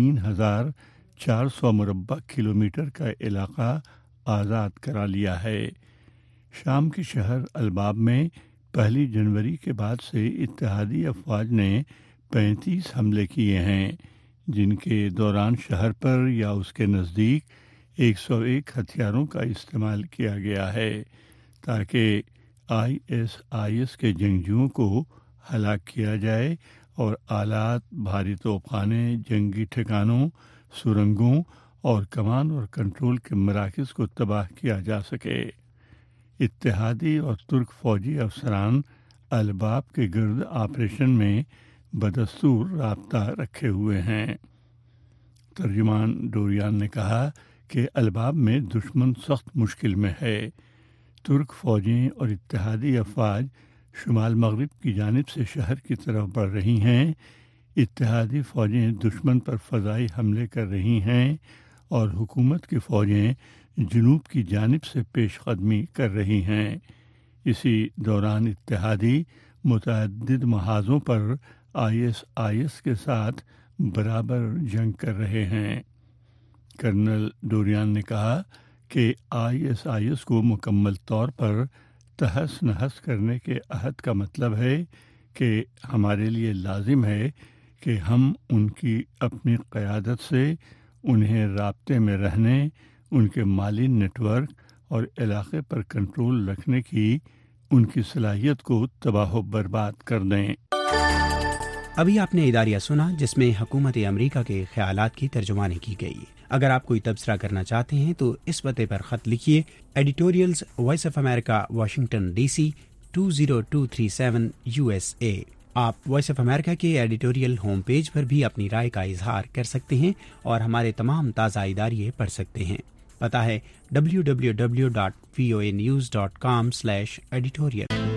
3,400 मुरब्बा किलोमीटर का इलाका आज़ाद करा लिया है। शाम के शहर अलबाब में 1 जनवरी के बाद से इत्तेहादी अफवाज ने 35 हमले किए हैं जिनके दौरान शहर पर या उसके नज़दीक 101 हथियारों का इस्तेमाल किया गया है ताकि ISIS के जंगजुओं को हलाक किया जाए और आलात, भारी तोपखाने, जंगी ठिकानों, सुरंगों और कमान और कंट्रोल के मराकज़ को तबाह किया जा सके। इत्तेहादी और तुर्क फौजी अफसरान अलबाब के गिर्द ऑपरेशन में बदस्तूर राब्ता रखे हुए हैं। तर्जुमान डोरियन ने कहा कि अलबाब में दुश्मन सख्त मुश्किल में है। तुर्क फौजें और इत्तेहादी अफवाज शुमाल मगरिब की जानिब से शहर की तरफ बढ़ रही हैं। इत्तेहादी फ़ौजें दुश्मन पर फ़ज़ाई हमले कर रही हैं और हुकूमत की फ़ौजें जनूब की जानिब से पेशकदमी कर रही हैं। इसी दौरान इत्तेहादी मुतअद्दिद महाज़ों पर ISIS के साथ बराबर जंग कर रहे हैं। कर्नल डोरियन ने कहा कि ISIS को मुकम्मल तौर पर तहस नहस करने के अहद का मतलब है कि हमारे लिए लाजिम है कि हम उनकी अपनी क़यादत से उन्हें राब्ते में रहने, उनके माली नेटवर्क और इलाक़े पर कंट्रोल रखने की उनकी सलाहियत को तबाह बर्बाद कर दें। अभी आपने इदारिया सुना जिसमें हुकूमत अमरीका के ख्यालात की तर्जुमानी की गई। अगर आप कोई तबसरा करना चाहते हैं तो इस पते पर खत लिखिए, editorials, voice of America, Washington DC 20237 USA। آپ وائس آف امریکہ کے ایڈیٹوریل ہوم پیج پر بھی اپنی رائے کا اظہار کر سکتے ہیں اور ہمارے تمام تازہ اداریے پڑھ سکتے ہیں۔ پتہ ہے www.voanews.com/editorial۔